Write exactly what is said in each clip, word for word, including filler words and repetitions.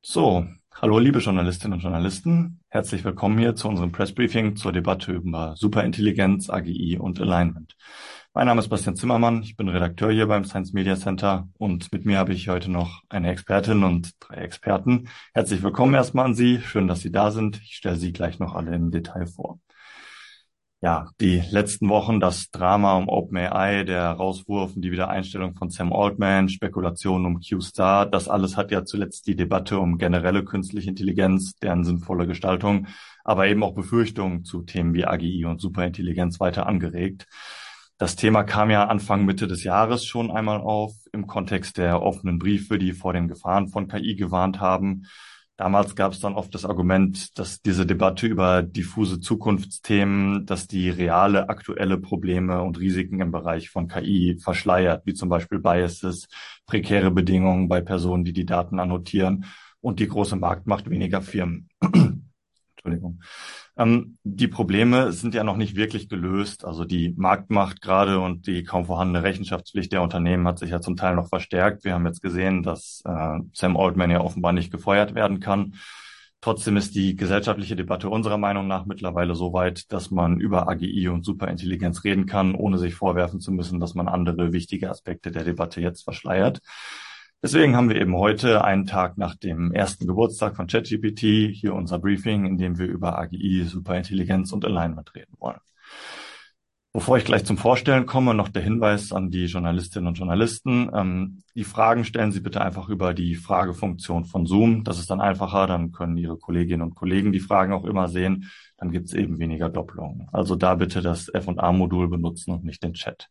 So, hallo liebe Journalistinnen und Journalisten. Herzlich willkommen hier zu unserem Pressbriefing zur Debatte über Superintelligenz, A G I und Alignment. Mein Name ist Bastian Zimmermann, ich bin Redakteur hier beim Science Media Center und mit mir habe ich heute noch eine Expertin und drei Experten. Herzlich willkommen erstmal an Sie, schön, dass Sie da sind. Ich stelle Sie gleich noch alle im Detail vor. Ja, die letzten Wochen, das Drama um OpenAI, der Rauswurf und die Wiedereinstellung von Sam Altman, Spekulationen um Q-Star, das alles hat ja zuletzt die Debatte um generelle künstliche Intelligenz, deren sinnvolle Gestaltung, aber eben auch Befürchtungen zu Themen wie A G I und Superintelligenz weiter angeregt. Das Thema kam ja Anfang Mitte des Jahres schon einmal auf, im Kontext der offenen Briefe, die vor den Gefahren von K I gewarnt haben. Damals gab es dann oft das Argument, dass diese Debatte über diffuse Zukunftsthemen, dass die reale aktuelle Probleme und Risiken im Bereich von K I verschleiert, wie zum Beispiel Biases, prekäre Bedingungen bei Personen, die die Daten annotieren und die große Marktmacht weniger Firmen. Entschuldigung. Ähm, die Probleme sind ja noch nicht wirklich gelöst. Also die Marktmacht gerade und die kaum vorhandene Rechenschaftspflicht der Unternehmen hat sich ja zum Teil noch verstärkt. Wir haben jetzt gesehen, dass äh, Sam Altman ja offenbar nicht gefeuert werden kann. Trotzdem ist die gesellschaftliche Debatte unserer Meinung nach mittlerweile so weit, dass man über A G I und Superintelligenz reden kann, ohne sich vorwerfen zu müssen, dass man andere wichtige Aspekte der Debatte jetzt verschleiert. Deswegen haben wir eben heute, einen Tag nach dem ersten Geburtstag von ChatGPT, hier unser Briefing, in dem wir über A G I, Superintelligenz und Alignment reden wollen. Bevor ich gleich zum Vorstellen komme, noch der Hinweis an die Journalistinnen und Journalisten. Ähm, die Fragen stellen Sie bitte einfach über die Fragefunktion von Zoom. Das ist dann einfacher, dann können Ihre Kolleginnen und Kollegen die Fragen auch immer sehen. Dann gibt es eben weniger Doppelungen. Also da bitte das F und A-Modul benutzen und nicht den Chat.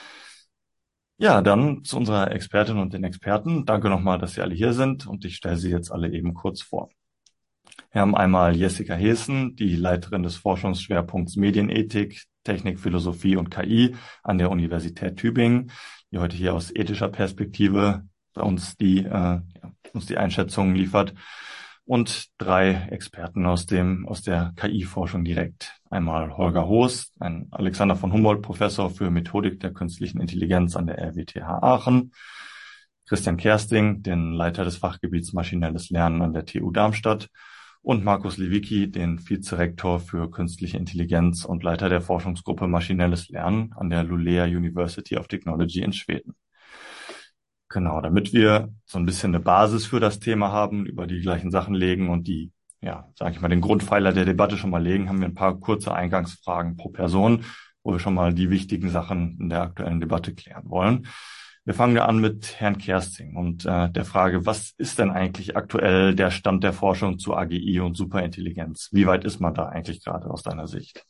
Ja, dann zu unserer Expertin und den Experten. Danke nochmal, dass Sie alle hier sind und ich stelle Sie jetzt alle eben kurz vor. Wir haben einmal Jessica Heessen, die Leiterin des Forschungsschwerpunkts Medienethik, Technik, Philosophie und K I an der Universität Tübingen, die heute hier aus ethischer Perspektive bei uns die, äh, ja, uns die Einschätzungen liefert. Und drei Experten aus dem, aus der K I-Forschung direkt. Einmal Holger Hoos, ein Alexander von Humboldt-Professor für Methodik der künstlichen Intelligenz an der R W T H Aachen. Christian Kersting, den Leiter des Fachgebiets Maschinelles Lernen an der T U Darmstadt. Und Markus Lewicki, den Vizerektor für künstliche Intelligenz und Leiter der Forschungsgruppe Maschinelles Lernen an der Luleå University of Technology in Schweden. Genau, damit wir so ein bisschen eine Basis für das Thema haben, über die gleichen Sachen legen und die, ja, sage ich mal, den Grundpfeiler der Debatte schon mal legen, haben wir ein paar kurze Eingangsfragen pro Person, wo wir schon mal die wichtigen Sachen in der aktuellen Debatte klären wollen. Wir fangen an mit Herrn Kersting und äh, der Frage, was ist denn eigentlich aktuell der Stand der Forschung zu A G I und Superintelligenz? Wie weit ist man da eigentlich gerade aus deiner Sicht?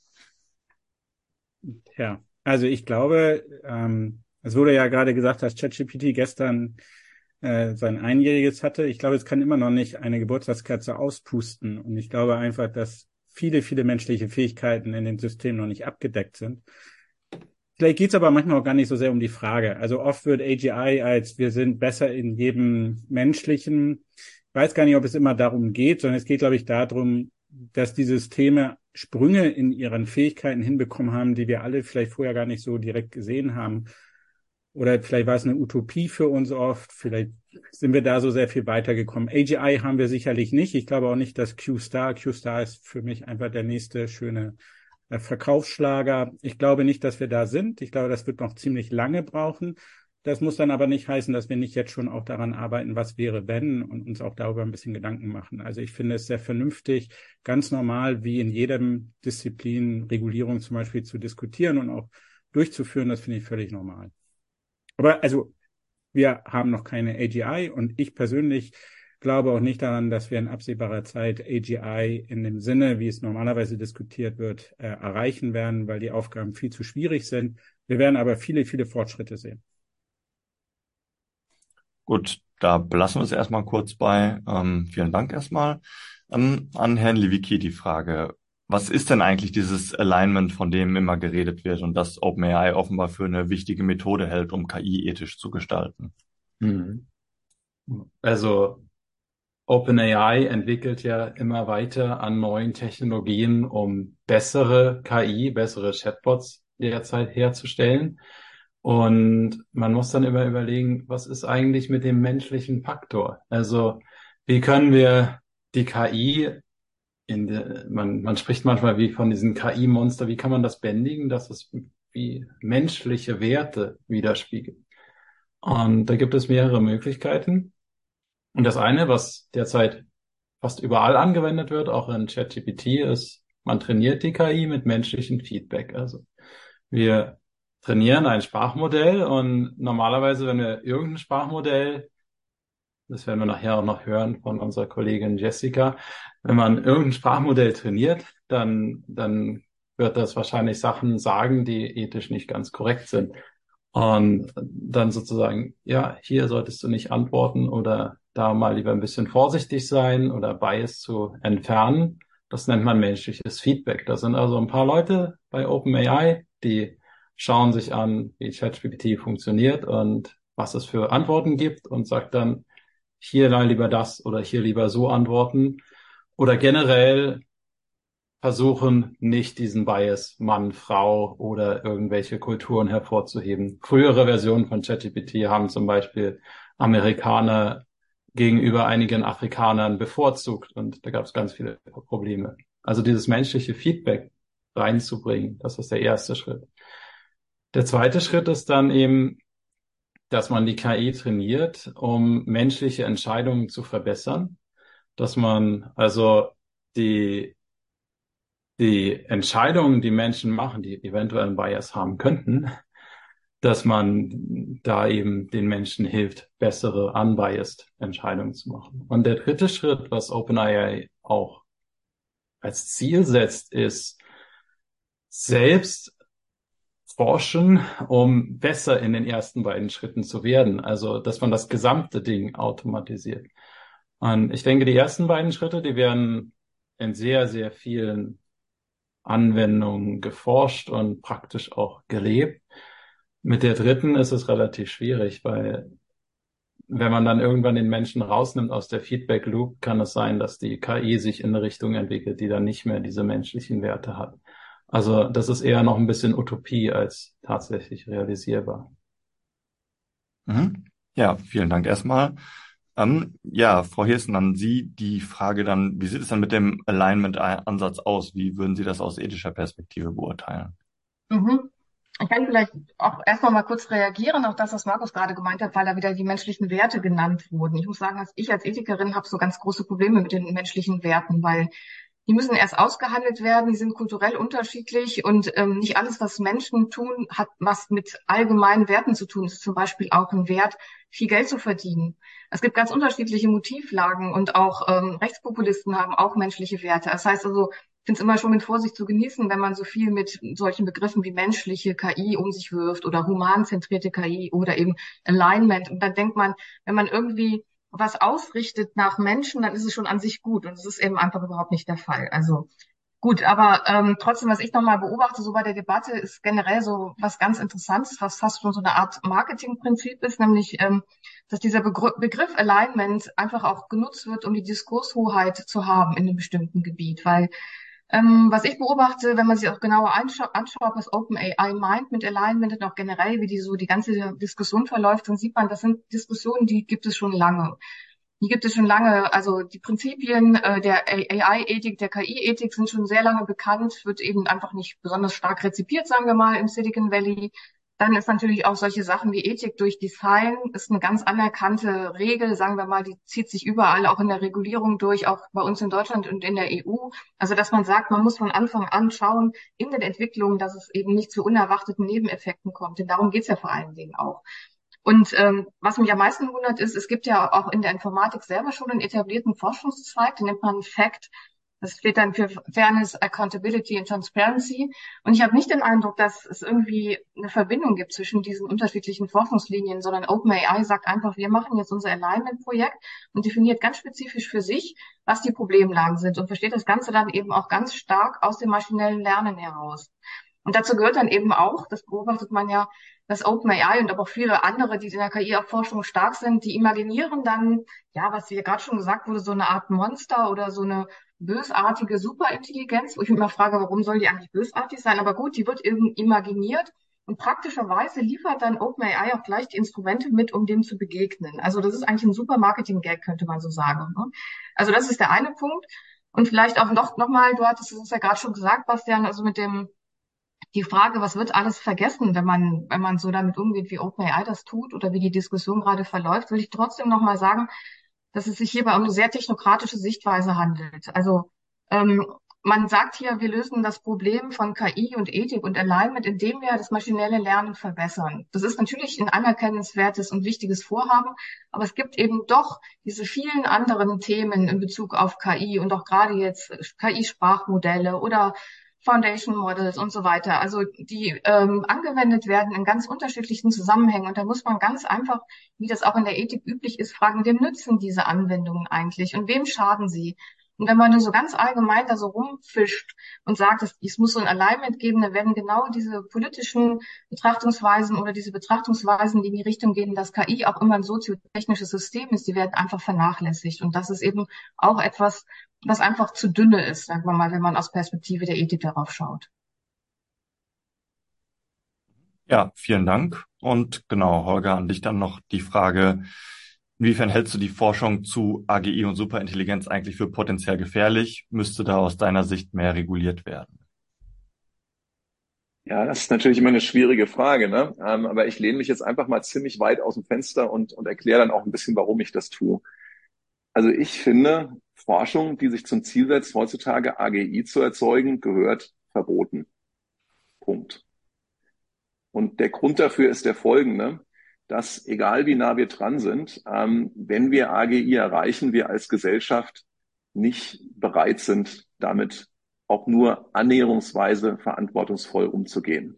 Ja, also ich glaube, ähm, es wurde ja gerade gesagt, dass ChatGPT gestern äh, sein Einjähriges hatte. Ich glaube, es kann immer noch nicht eine Geburtstagskerze auspusten. Und ich glaube einfach, dass viele, viele menschliche Fähigkeiten in dem System noch nicht abgedeckt sind. Vielleicht geht's aber manchmal auch gar nicht so sehr um die Frage. Also oft wird A G I als wir sind besser in jedem menschlichen. Ich weiß gar nicht, ob es immer darum geht, sondern es geht, glaube ich, darum, dass die Systeme Sprünge in ihren Fähigkeiten hinbekommen haben, die wir alle vielleicht vorher gar nicht so direkt gesehen haben. Oder vielleicht war es eine Utopie für uns oft. Vielleicht sind wir da so sehr viel weitergekommen. A G I haben wir sicherlich nicht. Ich glaube auch nicht, dass Q-Star, Q-Star ist für mich einfach der nächste schöne äh, Verkaufsschlager. Ich glaube nicht, dass wir da sind. Ich glaube, das wird noch ziemlich lange brauchen. Das muss dann aber nicht heißen, dass wir nicht jetzt schon auch daran arbeiten, was wäre, wenn, und uns auch darüber ein bisschen Gedanken machen. Also ich finde es sehr vernünftig, ganz normal, wie in jedem Disziplin Regulierung zum Beispiel zu diskutieren und auch durchzuführen. Das finde ich völlig normal. Aber also wir haben noch keine A G I und ich persönlich glaube auch nicht daran, dass wir in absehbarer Zeit A G I in dem Sinne, wie es normalerweise diskutiert wird, äh, erreichen werden, weil die Aufgaben viel zu schwierig sind. Wir werden aber viele, viele Fortschritte sehen. Gut, da belassen wir es erstmal kurz bei. Ähm, vielen Dank erstmal. Ähm, an Herrn Lewicki die Frage, was ist denn eigentlich dieses Alignment, von dem immer geredet wird und das OpenAI offenbar für eine wichtige Methode hält, um K I ethisch zu gestalten? Mhm. Also OpenAI entwickelt ja immer weiter an neuen Technologien, um bessere K I, bessere Chatbots derzeit herzustellen. Und man muss dann immer überlegen, was ist eigentlich mit dem menschlichen Faktor? Also wie können wir die K I in der, man, man spricht manchmal wie von diesen K I-Monster, wie kann man das bändigen, dass es wie menschliche Werte widerspiegelt? Und da gibt es mehrere Möglichkeiten. Und das eine, was derzeit fast überall angewendet wird, auch in ChatGPT, ist, man trainiert die K I mit menschlichem Feedback. Also wir trainieren ein Sprachmodell und normalerweise, wenn wir irgendein Sprachmodell, das werden wir nachher auch noch hören von unserer Kollegin Jessica, wenn man irgendein Sprachmodell trainiert, dann, dann wird das wahrscheinlich Sachen sagen, die ethisch nicht ganz korrekt sind. Und dann sozusagen, ja, hier solltest du nicht antworten oder da mal lieber ein bisschen vorsichtig sein oder Bias zu entfernen. Das nennt man menschliches Feedback. Da sind also ein paar Leute bei OpenAI, die schauen sich an, wie ChatGPT funktioniert und was es für Antworten gibt und sagt dann, hier lieber das oder hier lieber so antworten. Oder generell versuchen, nicht diesen Bias Mann, Frau oder irgendwelche Kulturen hervorzuheben. Frühere Versionen von ChatGPT haben zum Beispiel Amerikaner gegenüber einigen Afrikanern bevorzugt und da gab es ganz viele Probleme. Also dieses menschliche Feedback reinzubringen, das ist der erste Schritt. Der zweite Schritt ist dann eben, dass man die K I trainiert, um menschliche Entscheidungen zu verbessern, dass man also die die Entscheidungen, die Menschen machen, die eventuell einen Bias haben könnten, dass man da eben den Menschen hilft, bessere unbiased Entscheidungen zu machen. Und der dritte Schritt, was OpenAI auch als Ziel setzt, ist selbst forschen, um besser in den ersten beiden Schritten zu werden. Also, dass man das gesamte Ding automatisiert. Und ich denke, die ersten beiden Schritte, die werden in sehr, sehr vielen Anwendungen geforscht und praktisch auch gelebt. Mit der dritten ist es relativ schwierig, weil wenn man dann irgendwann den Menschen rausnimmt aus der Feedback Loop, kann es sein, dass die K I sich in eine Richtung entwickelt, die dann nicht mehr diese menschlichen Werte hat. Also das ist eher noch ein bisschen Utopie als tatsächlich realisierbar. Mhm. Ja, vielen Dank erstmal. Ähm, ja, Frau Hirsten, an Sie die Frage dann, wie sieht es dann mit dem Alignment-Ansatz aus? Wie würden Sie das aus ethischer Perspektive beurteilen? Mhm. Ich kann vielleicht auch erstmal mal kurz reagieren auf das, was Markus gerade gemeint hat, weil da wieder die menschlichen Werte genannt wurden. Ich muss sagen, dass ich als Ethikerin habe so ganz große Probleme mit den menschlichen Werten, weil die müssen erst ausgehandelt werden, die sind kulturell unterschiedlich und ähm, nicht alles, was Menschen tun, hat was mit allgemeinen Werten zu tun. Es ist zum Beispiel auch ein Wert, viel Geld zu verdienen. Es gibt ganz unterschiedliche Motivlagen und auch ähm, Rechtspopulisten haben auch menschliche Werte. Das heißt also, ich finde es immer schon mit Vorsicht zu genießen, wenn man so viel mit solchen Begriffen wie menschliche K I um sich wirft oder humanzentrierte K I oder eben Alignment. Und dann denkt man, wenn man irgendwie was ausrichtet nach Menschen, dann ist es schon an sich gut. Und das ist eben einfach überhaupt nicht der Fall. Also gut, aber ähm, trotzdem, was ich nochmal beobachte, so bei der Debatte, ist generell so was ganz Interessantes, was fast schon so eine Art Marketingprinzip ist, nämlich, ähm, dass dieser Begr Begriff Alignment einfach auch genutzt wird, um die Diskurshoheit zu haben in einem bestimmten Gebiet. Weil ähm, was ich beobachte, wenn man sich auch genauer anschaut, anschaut, was OpenAI meint mit Alignment und auch generell, wie die so die ganze Diskussion verläuft, dann sieht man, das sind Diskussionen, die gibt es schon lange. Die gibt es schon lange. Also die Prinzipien äh, der A I-Ethik, der K I-Ethik sind schon sehr lange bekannt, wird eben einfach nicht besonders stark rezipiert, sagen wir mal, im Silicon Valley. Dann ist natürlich auch solche Sachen wie Ethik durch Design, ist eine ganz anerkannte Regel, sagen wir mal, die zieht sich überall, auch in der Regulierung durch, auch bei uns in Deutschland und in der E U. Also dass man sagt, man muss von Anfang an schauen in den Entwicklungen, dass es eben nicht zu unerwarteten Nebeneffekten kommt. Denn darum geht's ja vor allen Dingen auch. Und ähm, was mich am meisten wundert ist, es gibt ja auch in der Informatik selber schon einen etablierten Forschungszweig, den nennt man FACT. Das steht dann für Fairness, Accountability and Transparency. Und ich habe nicht den Eindruck, dass es irgendwie eine Verbindung gibt zwischen diesen unterschiedlichen Forschungslinien, sondern OpenAI sagt einfach, wir machen jetzt unser Alignment-Projekt und definiert ganz spezifisch für sich, was die Problemlagen sind und versteht das Ganze dann eben auch ganz stark aus dem maschinellen Lernen heraus. Und dazu gehört dann eben auch, das beobachtet man ja, dass OpenAI und aber auch viele andere, die in der K I-Forschung stark sind, die imaginieren dann, ja, was hier gerade schon gesagt wurde, so eine Art Monster oder so eine bösartige Superintelligenz, wo ich mich immer frage, warum soll die eigentlich bösartig sein? Aber gut, die wird eben imaginiert Und praktischerweise liefert dann OpenAI auch gleich die Instrumente mit, um dem zu begegnen. Also das ist eigentlich ein super Marketing-Gag, könnte man so sagen. Ne? Also das ist der eine Punkt. Und vielleicht auch noch, noch mal, du hattest es ja gerade schon gesagt, Bastian, also mit dem, die Frage, was wird alles vergessen, wenn man, wenn man so damit umgeht, wie OpenAI das tut oder wie die Diskussion gerade verläuft, will ich trotzdem noch mal sagen, dass es sich hierbei um eine sehr technokratische Sichtweise handelt. Also ähm, man sagt hier, wir lösen das Problem von K I und Ethik und Alignment, indem wir das maschinelle Lernen verbessern. Das ist natürlich ein anerkennenswertes und wichtiges Vorhaben, aber es gibt eben doch diese vielen anderen Themen in Bezug auf K I und auch gerade jetzt K I-Sprachmodelle oder Foundation Models und so weiter, also die ähm, angewendet werden in ganz unterschiedlichen Zusammenhängen. Und da muss man ganz einfach, wie das auch in der Ethik üblich ist, fragen, wem nützen diese Anwendungen eigentlich und wem schaden sie? Und wenn man nur so ganz allgemein da so rumfischt und sagt, es, es muss so ein Alignment geben, dann werden genau diese politischen Betrachtungsweisen oder diese Betrachtungsweisen, die in die Richtung gehen, dass K I auch immer ein soziotechnisches System ist, die werden einfach vernachlässigt. Und das ist eben auch etwas, was einfach zu dünne ist, sagen wir mal, wenn man aus Perspektive der Ethik darauf schaut. Ja, vielen Dank. Und genau, Holger, an dich dann noch die Frage, inwiefern hältst du die Forschung zu A G I und Superintelligenz eigentlich für potenziell gefährlich? Müsste da aus deiner Sicht mehr reguliert werden? Ja, das ist natürlich immer eine schwierige Frage, ne? Ähm, aber ich lehne mich jetzt einfach mal ziemlich weit aus dem Fenster und, und erkläre dann auch ein bisschen, warum ich das tue. Also ich finde, Forschung, die sich zum Ziel setzt, heutzutage A G I zu erzeugen, gehört verboten. Punkt. Und der Grund dafür ist der folgende, dass egal wie nah wir dran sind, ähm, wenn wir A G I erreichen, wir als Gesellschaft nicht bereit sind, damit auch nur annäherungsweise verantwortungsvoll umzugehen.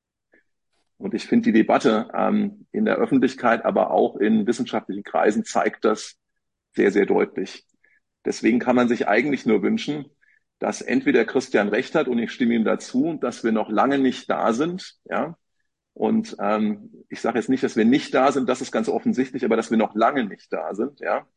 Und ich finde, die Debatte ähm, in der Öffentlichkeit, aber auch in wissenschaftlichen Kreisen zeigt das sehr, sehr deutlich. Deswegen kann man sich eigentlich nur wünschen, dass entweder Christian recht hat und ich stimme ihm dazu, dass wir noch lange nicht da sind, ja. Und ähm, ich sage jetzt nicht, dass wir nicht da sind, das ist ganz offensichtlich, aber dass wir noch lange nicht da sind, ja.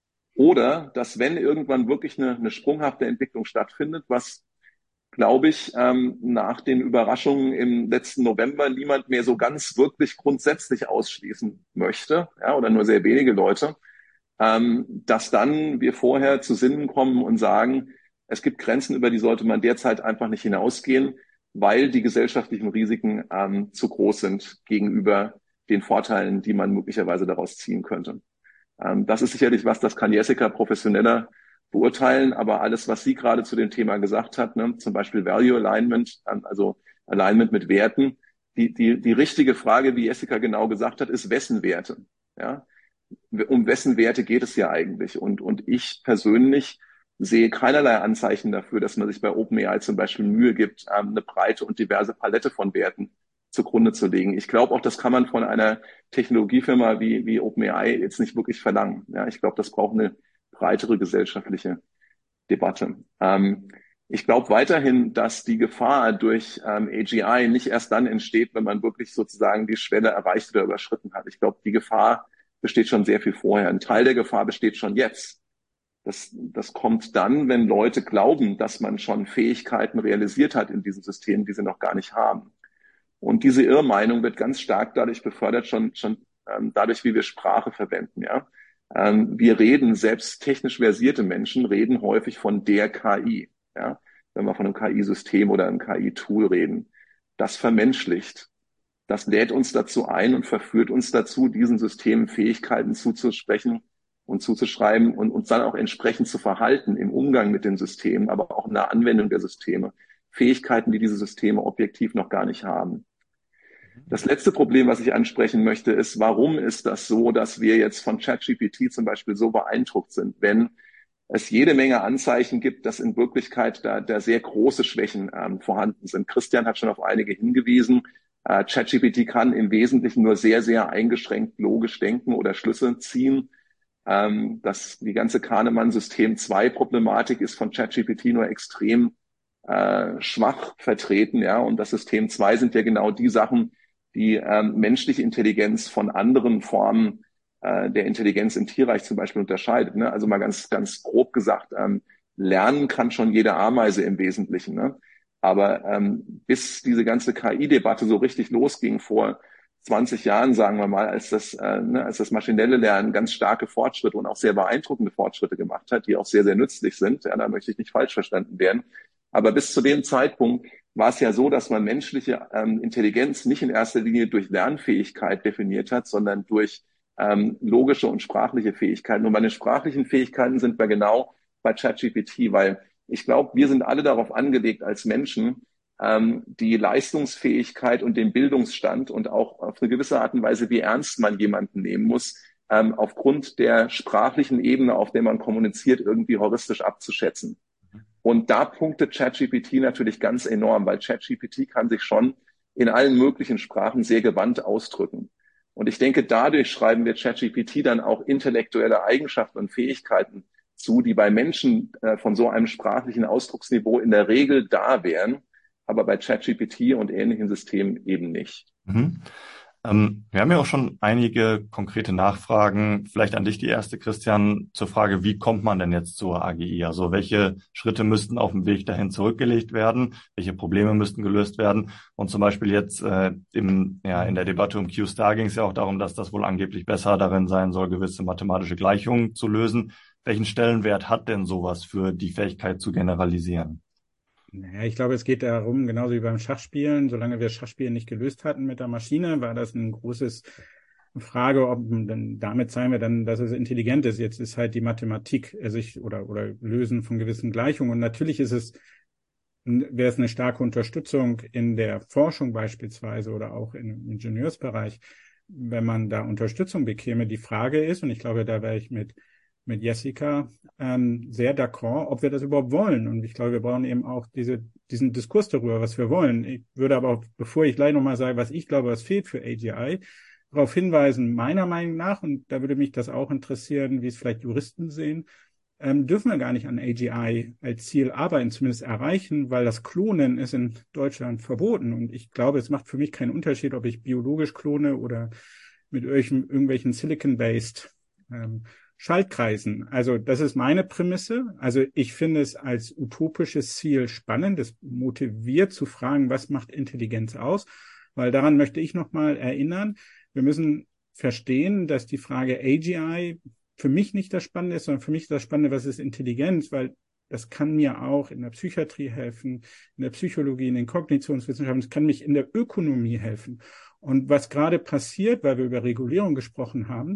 Oder dass, wenn irgendwann wirklich eine, eine sprunghafte Entwicklung stattfindet, was, glaube ich, ähm, nach den Überraschungen im letzten November niemand mehr so ganz wirklich grundsätzlich ausschließen möchte, ja, oder nur sehr wenige Leute, ähm, dass dann wir vorher zu Sinnen kommen und sagen, es gibt Grenzen, über die sollte man derzeit einfach nicht hinausgehen, weil die gesellschaftlichen Risiken ähm, zu groß sind gegenüber den Vorteilen, die man möglicherweise daraus ziehen könnte. Ähm, das ist sicherlich was, das kann Jessica professioneller beurteilen, aber alles, was sie gerade zu dem Thema gesagt hat, ne, zum Beispiel Value Alignment, also Alignment mit Werten, die, die, die richtige Frage, wie Jessica genau gesagt hat, ist, wessen Werte? Ja? Um wessen Werte geht es ja eigentlich? Und, und ich persönlich sehe keinerlei Anzeichen dafür, dass man sich bei OpenAI zum Beispiel Mühe gibt, eine breite und diverse Palette von Werten zugrunde zu legen. Ich glaube auch, das kann man von einer Technologiefirma wie, wie OpenAI jetzt nicht wirklich verlangen. Ja, ich glaube, das braucht eine breitere gesellschaftliche Debatte. Ähm, ich glaube weiterhin, dass die Gefahr durch ähm, A G I nicht erst dann entsteht, wenn man wirklich sozusagen die Schwelle erreicht oder überschritten hat. Ich glaube, die Gefahr besteht schon sehr viel vorher. Ein Teil der Gefahr besteht schon jetzt. Das, das kommt dann, wenn Leute glauben, dass man schon Fähigkeiten realisiert hat in diesem System, die sie noch gar nicht haben. Und diese Irrmeinung wird ganz stark dadurch befördert, schon, schon ähm, dadurch, wie wir Sprache verwenden. Ja, ähm, wir reden, selbst technisch versierte Menschen reden häufig von der K I. Ja, wenn wir von einem K I-System oder einem K I-Tool reden, das vermenschlicht. Das lädt uns dazu ein und verführt uns dazu, diesen Systemen Fähigkeiten zuzusprechen und zuzuschreiben und uns dann auch entsprechend zu verhalten im Umgang mit den Systemen, aber auch in der Anwendung der Systeme. Fähigkeiten, die diese Systeme objektiv noch gar nicht haben. Das letzte Problem, was ich ansprechen möchte, ist, warum ist das so, dass wir jetzt von ChatGPT zum Beispiel so beeindruckt sind, wenn es jede Menge Anzeichen gibt, dass in Wirklichkeit da, da sehr große Schwächen ähm, vorhanden sind. Christian hat schon auf einige hingewiesen. Äh, ChatGPT kann im Wesentlichen nur sehr, sehr eingeschränkt logisch denken oder Schlüsse ziehen. Ähm, das, die ganze Kahnemann-System zwei Problematik ist von ChatGPT nur extrem äh, schwach vertreten, ja. Und das System zwei sind ja genau die Sachen, die ähm, menschliche Intelligenz von anderen Formen äh, der Intelligenz im Tierreich zum Beispiel unterscheidet. Ne? Also mal ganz, ganz grob gesagt, ähm, lernen kann schon jede Ameise im Wesentlichen. Ne? Aber ähm, bis diese ganze K I-Debatte so richtig losging vor zwanzig Jahren, sagen wir mal, als das, äh, ne, als das maschinelle Lernen ganz starke Fortschritte und auch sehr beeindruckende Fortschritte gemacht hat, die auch sehr, sehr nützlich sind. Ja, da möchte ich nicht falsch verstanden werden. Aber bis zu dem Zeitpunkt war es ja so, dass man menschliche ähm, Intelligenz nicht in erster Linie durch Lernfähigkeit definiert hat, sondern durch ähm, logische und sprachliche Fähigkeiten. Und bei den sprachlichen Fähigkeiten sind wir genau bei ChatGPT, weil ich glaube, wir sind alle darauf angelegt als Menschen, ähm, die Leistungsfähigkeit und den Bildungsstand und auch auf eine gewisse Art und Weise, wie ernst man jemanden nehmen muss, ähm, aufgrund der sprachlichen Ebene, auf der man kommuniziert, irgendwie heuristisch abzuschätzen. Und da punktet ChatGPT natürlich ganz enorm, weil ChatGPT kann sich schon in allen möglichen Sprachen sehr gewandt ausdrücken. Und ich denke, dadurch schreiben wir ChatGPT dann auch intellektuelle Eigenschaften und Fähigkeiten zu, die bei Menschen äh, von so einem sprachlichen Ausdrucksniveau in der Regel da wären, aber bei ChatGPT und ähnlichen Systemen eben nicht. Mhm. Ähm, wir haben ja auch schon einige konkrete Nachfragen. Vielleicht an dich die erste, Christian, zur Frage, wie kommt man denn jetzt zur A G I? Also welche Schritte müssten auf dem Weg dahin zurückgelegt werden? Welche Probleme müssten gelöst werden? Und zum Beispiel jetzt äh, im, ja, in der Debatte um Q-Star ging es ja auch darum, dass das wohl angeblich besser darin sein soll, gewisse mathematische Gleichungen zu lösen. Welchen Stellenwert hat denn sowas für die Fähigkeit zu generalisieren? Naja, ich glaube, es geht darum, genauso wie beim Schachspielen, solange wir Schachspielen nicht gelöst hatten mit der Maschine, war das ein großes Frage, ob dann damit zeigen wir dann, dass es intelligent ist. Jetzt ist halt die Mathematik, also ich, oder, oder Lösen von gewissen Gleichungen. Und natürlich ist es, wäre es eine starke Unterstützung in der Forschung beispielsweise oder auch im Ingenieursbereich, wenn man da Unterstützung bekäme. Die Frage ist, und ich glaube, da wäre ich mit mit Jessica ähm, sehr d'accord, ob wir das überhaupt wollen. Und ich glaube, wir brauchen eben auch diese, diesen Diskurs darüber, was wir wollen. Ich würde aber auch, bevor ich gleich nochmal sage, was ich glaube, was fehlt für A G I, darauf hinweisen, meiner Meinung nach, und da würde mich das auch interessieren, wie es vielleicht Juristen sehen, ähm, dürfen wir gar nicht an A G I als Ziel arbeiten, zumindest erreichen, weil das Klonen ist in Deutschland verboten. Und ich glaube, es macht für mich keinen Unterschied, ob ich biologisch klone oder mit irgendwelchen, irgendwelchen Silicon-based ähm, Schaltkreisen. Also das ist meine Prämisse. Also ich finde es als utopisches Ziel spannend. Es motiviert zu fragen, was macht Intelligenz aus? Weil daran möchte ich nochmal erinnern. Wir müssen verstehen, dass die Frage A G I für mich nicht das Spannende ist, sondern für mich ist das Spannende, was ist Intelligenz? Weil das kann mir auch in der Psychiatrie helfen, in der Psychologie, in den Kognitionswissenschaften. Es kann mich in der Ökonomie helfen. Und was gerade passiert, weil wir über Regulierung gesprochen haben,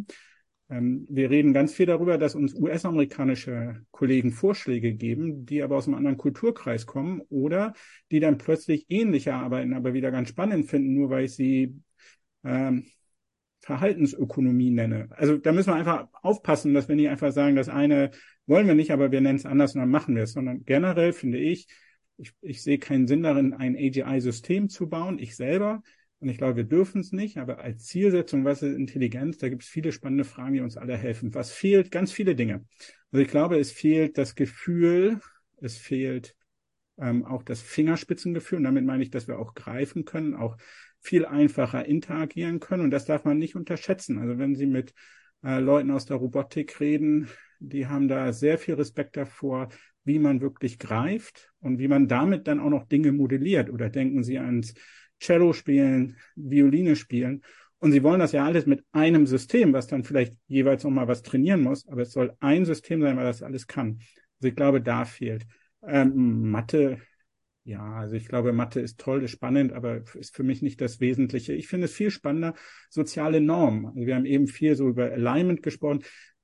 wir reden ganz viel darüber, dass uns U S-amerikanische Kollegen Vorschläge geben, die aber aus einem anderen Kulturkreis kommen oder die dann plötzlich ähnlicher arbeiten, aber wieder ganz spannend finden, nur weil ich sie ähm, Verhaltensökonomie nenne. Also da müssen wir einfach aufpassen, dass wir nicht einfach sagen, das eine wollen wir nicht, aber wir nennen es anders und dann machen wir es, sondern generell finde ich, ich, ich sehe keinen Sinn darin, ein A G I-System zu bauen, ich selber. Und ich glaube, wir dürfen es nicht, aber als Zielsetzung, was ist Intelligenz, da gibt es viele spannende Fragen, die uns alle helfen. Was fehlt? Ganz viele Dinge. Also ich glaube, es fehlt das Gefühl, es fehlt ähm, auch das Fingerspitzengefühl. Und damit meine ich, dass wir auch greifen können, auch viel einfacher interagieren können. Und das darf man nicht unterschätzen. Also wenn Sie mit äh, Leuten aus der Robotik reden, die haben da sehr viel Respekt davor, wie man wirklich greift und wie man damit dann auch noch Dinge modelliert. Oder denken Sie ans Cello spielen, Violine spielen. Und sie wollen das ja alles mit einem System, was dann vielleicht jeweils nochmal was trainieren muss. Aber es soll ein System sein, weil das alles kann. Also ich glaube, da fehlt. Ähm, Mathe, ja, also ich glaube, Mathe ist toll, ist spannend, aber ist für mich nicht das Wesentliche. Ich finde es viel spannender, soziale Normen. Also wir haben eben viel so über Alignment gesprochen.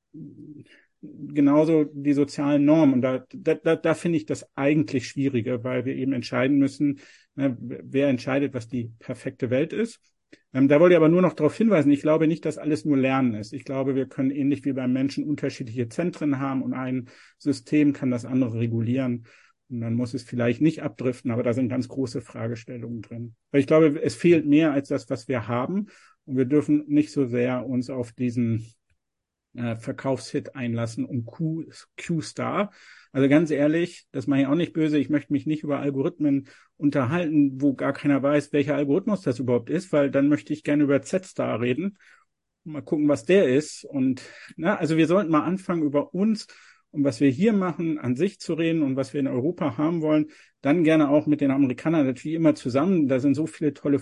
Genauso die sozialen Normen. Und da, da, da, da finde ich das eigentlich schwieriger, weil wir eben entscheiden müssen, ne, wer entscheidet, was die perfekte Welt ist. Ähm, da wollte ich aber nur noch darauf hinweisen, ich glaube nicht, dass alles nur Lernen ist. Ich glaube, wir können ähnlich wie beim Menschen unterschiedliche Zentren haben und ein System kann das andere regulieren. Und dann muss es vielleicht nicht abdriften, aber da sind ganz große Fragestellungen drin. Weil ich glaube, es fehlt mehr als das, was wir haben. Und wir dürfen nicht so sehr uns auf diesen Äh, Verkaufshit einlassen um Q, Q-Star. Also ganz ehrlich, das mache ich auch nicht böse. Ich möchte mich nicht über Algorithmen unterhalten, wo gar keiner weiß, welcher Algorithmus das überhaupt ist, weil dann möchte ich gerne über Z-Star reden. Mal gucken, was der ist. Und na, also wir sollten mal anfangen, über uns um was wir hier machen, an sich zu reden und was wir in Europa haben wollen, dann gerne auch mit den Amerikanern natürlich immer zusammen. Da sind so viele tolle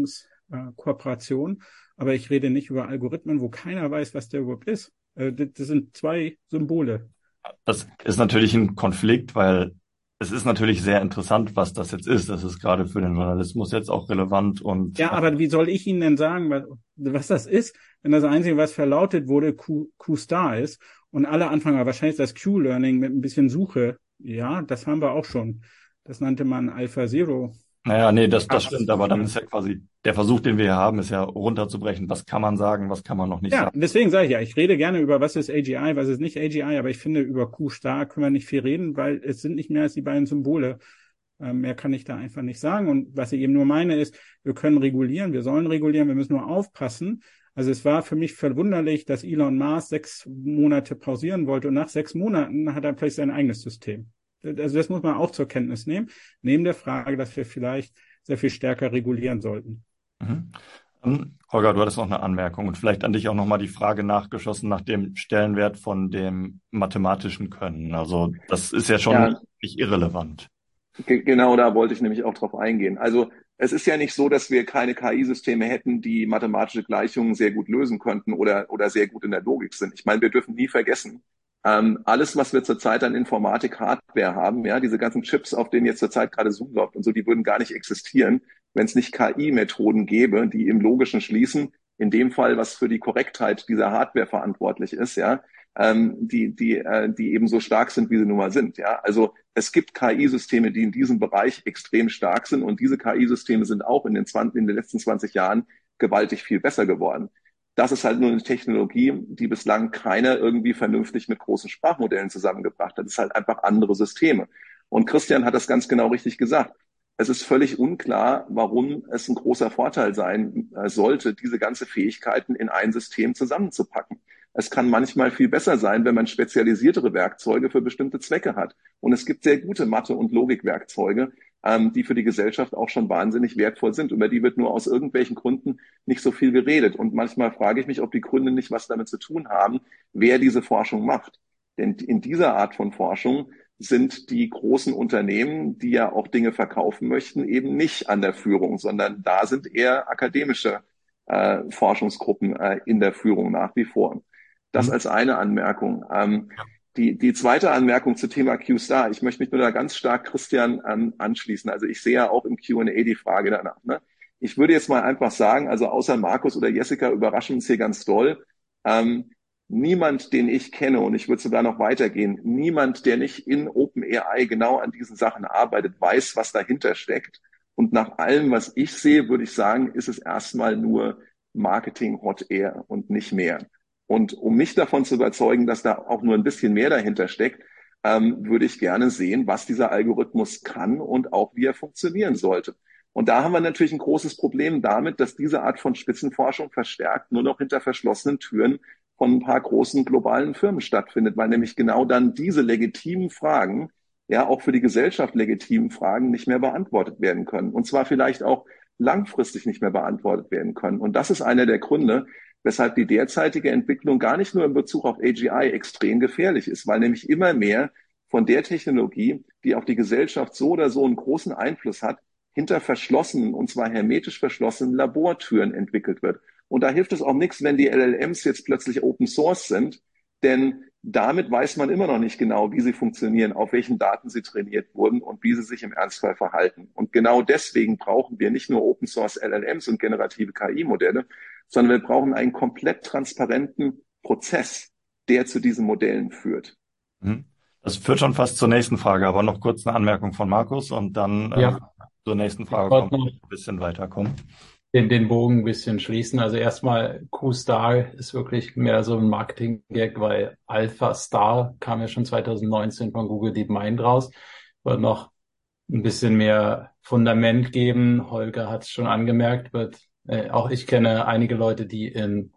Forschungskooperationen, aber ich rede nicht über Algorithmen, wo keiner weiß, was der überhaupt ist. Äh, das, das sind zwei Symbole. Das ist natürlich ein Konflikt, weil es ist natürlich sehr interessant, was das jetzt ist. Das ist gerade für den Journalismus jetzt auch relevant und Ja, aber wie soll ich Ihnen denn sagen, was, was das ist, wenn das Einzige, was verlautet wurde, Q, Q-Star ist und alle anfangen, wahrscheinlich das Q-Learning mit ein bisschen Suche. Ja, das haben wir auch schon. Das nannte man Alpha Zero. naja, nee, das, das Ach, stimmt, aber dann ist ja quasi der Versuch, den wir hier haben, ist ja runterzubrechen. Was kann man sagen, was kann man noch nicht Ja, sagen? deswegen sage ich ja, ich rede gerne über, was ist A G I, was ist nicht A G I, aber ich finde, über Q-Star können wir nicht viel reden, weil es sind nicht mehr als die beiden Symbole. Ähm, mehr kann ich da einfach nicht sagen. Und was ich eben nur meine ist, wir können regulieren, wir sollen regulieren, wir müssen nur aufpassen. Also es war für mich verwunderlich, dass Elon Musk sechs Monate pausieren wollte und nach sechs Monaten hat er plötzlich sein eigenes System. Also das muss man auch zur Kenntnis nehmen, neben der Frage, dass wir vielleicht sehr viel stärker regulieren sollten. Mhm. Ähm, Holger, du hattest noch eine Anmerkung und vielleicht an dich auch nochmal die Frage nachgeschossen nach dem Stellenwert von dem mathematischen Können. Also das ist ja schon Ja, nicht, nicht irrelevant. ge- genau da wollte ich nämlich auch drauf eingehen. Also es ist ja nicht so, dass wir keine K I-Systeme hätten, die mathematische Gleichungen sehr gut lösen könnten oder, oder sehr gut in der Logik sind. Ich meine, wir dürfen nie vergessen, ähm, alles, was wir zurzeit an Informatik-Hardware haben, ja, diese ganzen Chips, auf denen jetzt zurzeit gerade Zoom läuft und so, die würden gar nicht existieren, wenn es nicht K I-Methoden gäbe, die im Logischen schließen, in dem Fall, was für die Korrektheit dieser Hardware verantwortlich ist, ja, ähm, die, die, äh, die eben so stark sind, wie sie nun mal sind, ja. Also es gibt K I-Systeme, die in diesem Bereich extrem stark sind und diese K I-Systeme sind auch in den zwanzig, in den letzten zwanzig Jahren gewaltig viel besser geworden. Das ist halt nur eine Technologie, die bislang keiner irgendwie vernünftig mit großen Sprachmodellen zusammengebracht hat. Das ist halt einfach andere Systeme. Und Christian hat das ganz genau richtig gesagt. Es ist völlig unklar, warum es ein großer Vorteil sein sollte, diese ganze Fähigkeiten in ein System zusammenzupacken. Es kann manchmal viel besser sein, wenn man spezialisiertere Werkzeuge für bestimmte Zwecke hat. Und es gibt sehr gute Mathe- und Logikwerkzeuge, ähm, die für die Gesellschaft auch schon wahnsinnig wertvoll sind. Über die wird nur aus irgendwelchen Gründen nicht so viel geredet. Und manchmal frage ich mich, ob die Gründe nicht was damit zu tun haben, wer diese Forschung macht. Denn in dieser Art von Forschung sind die großen Unternehmen, die ja auch Dinge verkaufen möchten, eben nicht an der Führung, sondern da sind eher akademische äh, Forschungsgruppen äh, in der Führung nach wie vor. Das Mhm. als eine Anmerkung. Ähm, die, die zweite Anmerkung zu Thema Q-Star. Ich möchte mich nur da ganz stark Christian ähm, anschließen. Also ich sehe ja auch im Q und A die Frage danach. Ne? Ich würde jetzt mal einfach sagen, also außer Markus oder Jessica überraschen uns hier ganz doll. Ähm, niemand, den ich kenne, und ich würde sogar noch weitergehen, niemand, der nicht in OpenAI genau an diesen Sachen arbeitet, weiß, was dahinter steckt. Und nach allem, was ich sehe, würde ich sagen, ist es erstmal nur Marketing Hot Air und nicht mehr. Und um mich davon zu überzeugen, dass da auch nur ein bisschen mehr dahinter steckt, ähm, würde ich gerne sehen, was dieser Algorithmus kann und auch wie er funktionieren sollte. Und da haben wir natürlich ein großes Problem damit, dass diese Art von Spitzenforschung verstärkt nur noch hinter verschlossenen Türen von ein paar großen globalen Firmen stattfindet, weil nämlich genau dann diese legitimen Fragen, ja auch für die Gesellschaft legitimen Fragen nicht mehr beantwortet werden können. Und zwar vielleicht auch langfristig nicht mehr beantwortet werden können. Und das ist einer der Gründe, weshalb die derzeitige Entwicklung gar nicht nur in Bezug auf A G I extrem gefährlich ist, weil nämlich immer mehr von der Technologie, die auf die Gesellschaft so oder so einen großen Einfluss hat, hinter verschlossenen, und zwar hermetisch verschlossenen Labortüren entwickelt wird. Und da hilft es auch nichts, wenn die L L Ms jetzt plötzlich Open Source sind, denn damit weiß man immer noch nicht genau, wie sie funktionieren, auf welchen Daten sie trainiert wurden und wie sie sich im Ernstfall verhalten. Und genau deswegen brauchen wir nicht nur Open Source L L Ms und generative K I-Modelle, sondern wir brauchen einen komplett transparenten Prozess, der zu diesen Modellen führt. Mhm. Das führt schon fast zur nächsten Frage, aber noch kurz eine Anmerkung von Markus und dann äh, Ja, zur nächsten ich Frage wollte kommen, noch ein bisschen weiterkommen. den, den Bogen ein bisschen schließen. Also erstmal Q-Star ist wirklich mehr so ein Marketing-Gag, weil Alpha Star kam ja schon zwanzig neunzehn von Google DeepMind raus. Wird noch ein bisschen mehr Fundament geben. Holger hat es schon angemerkt, wird, äh, auch ich kenne einige Leute, die in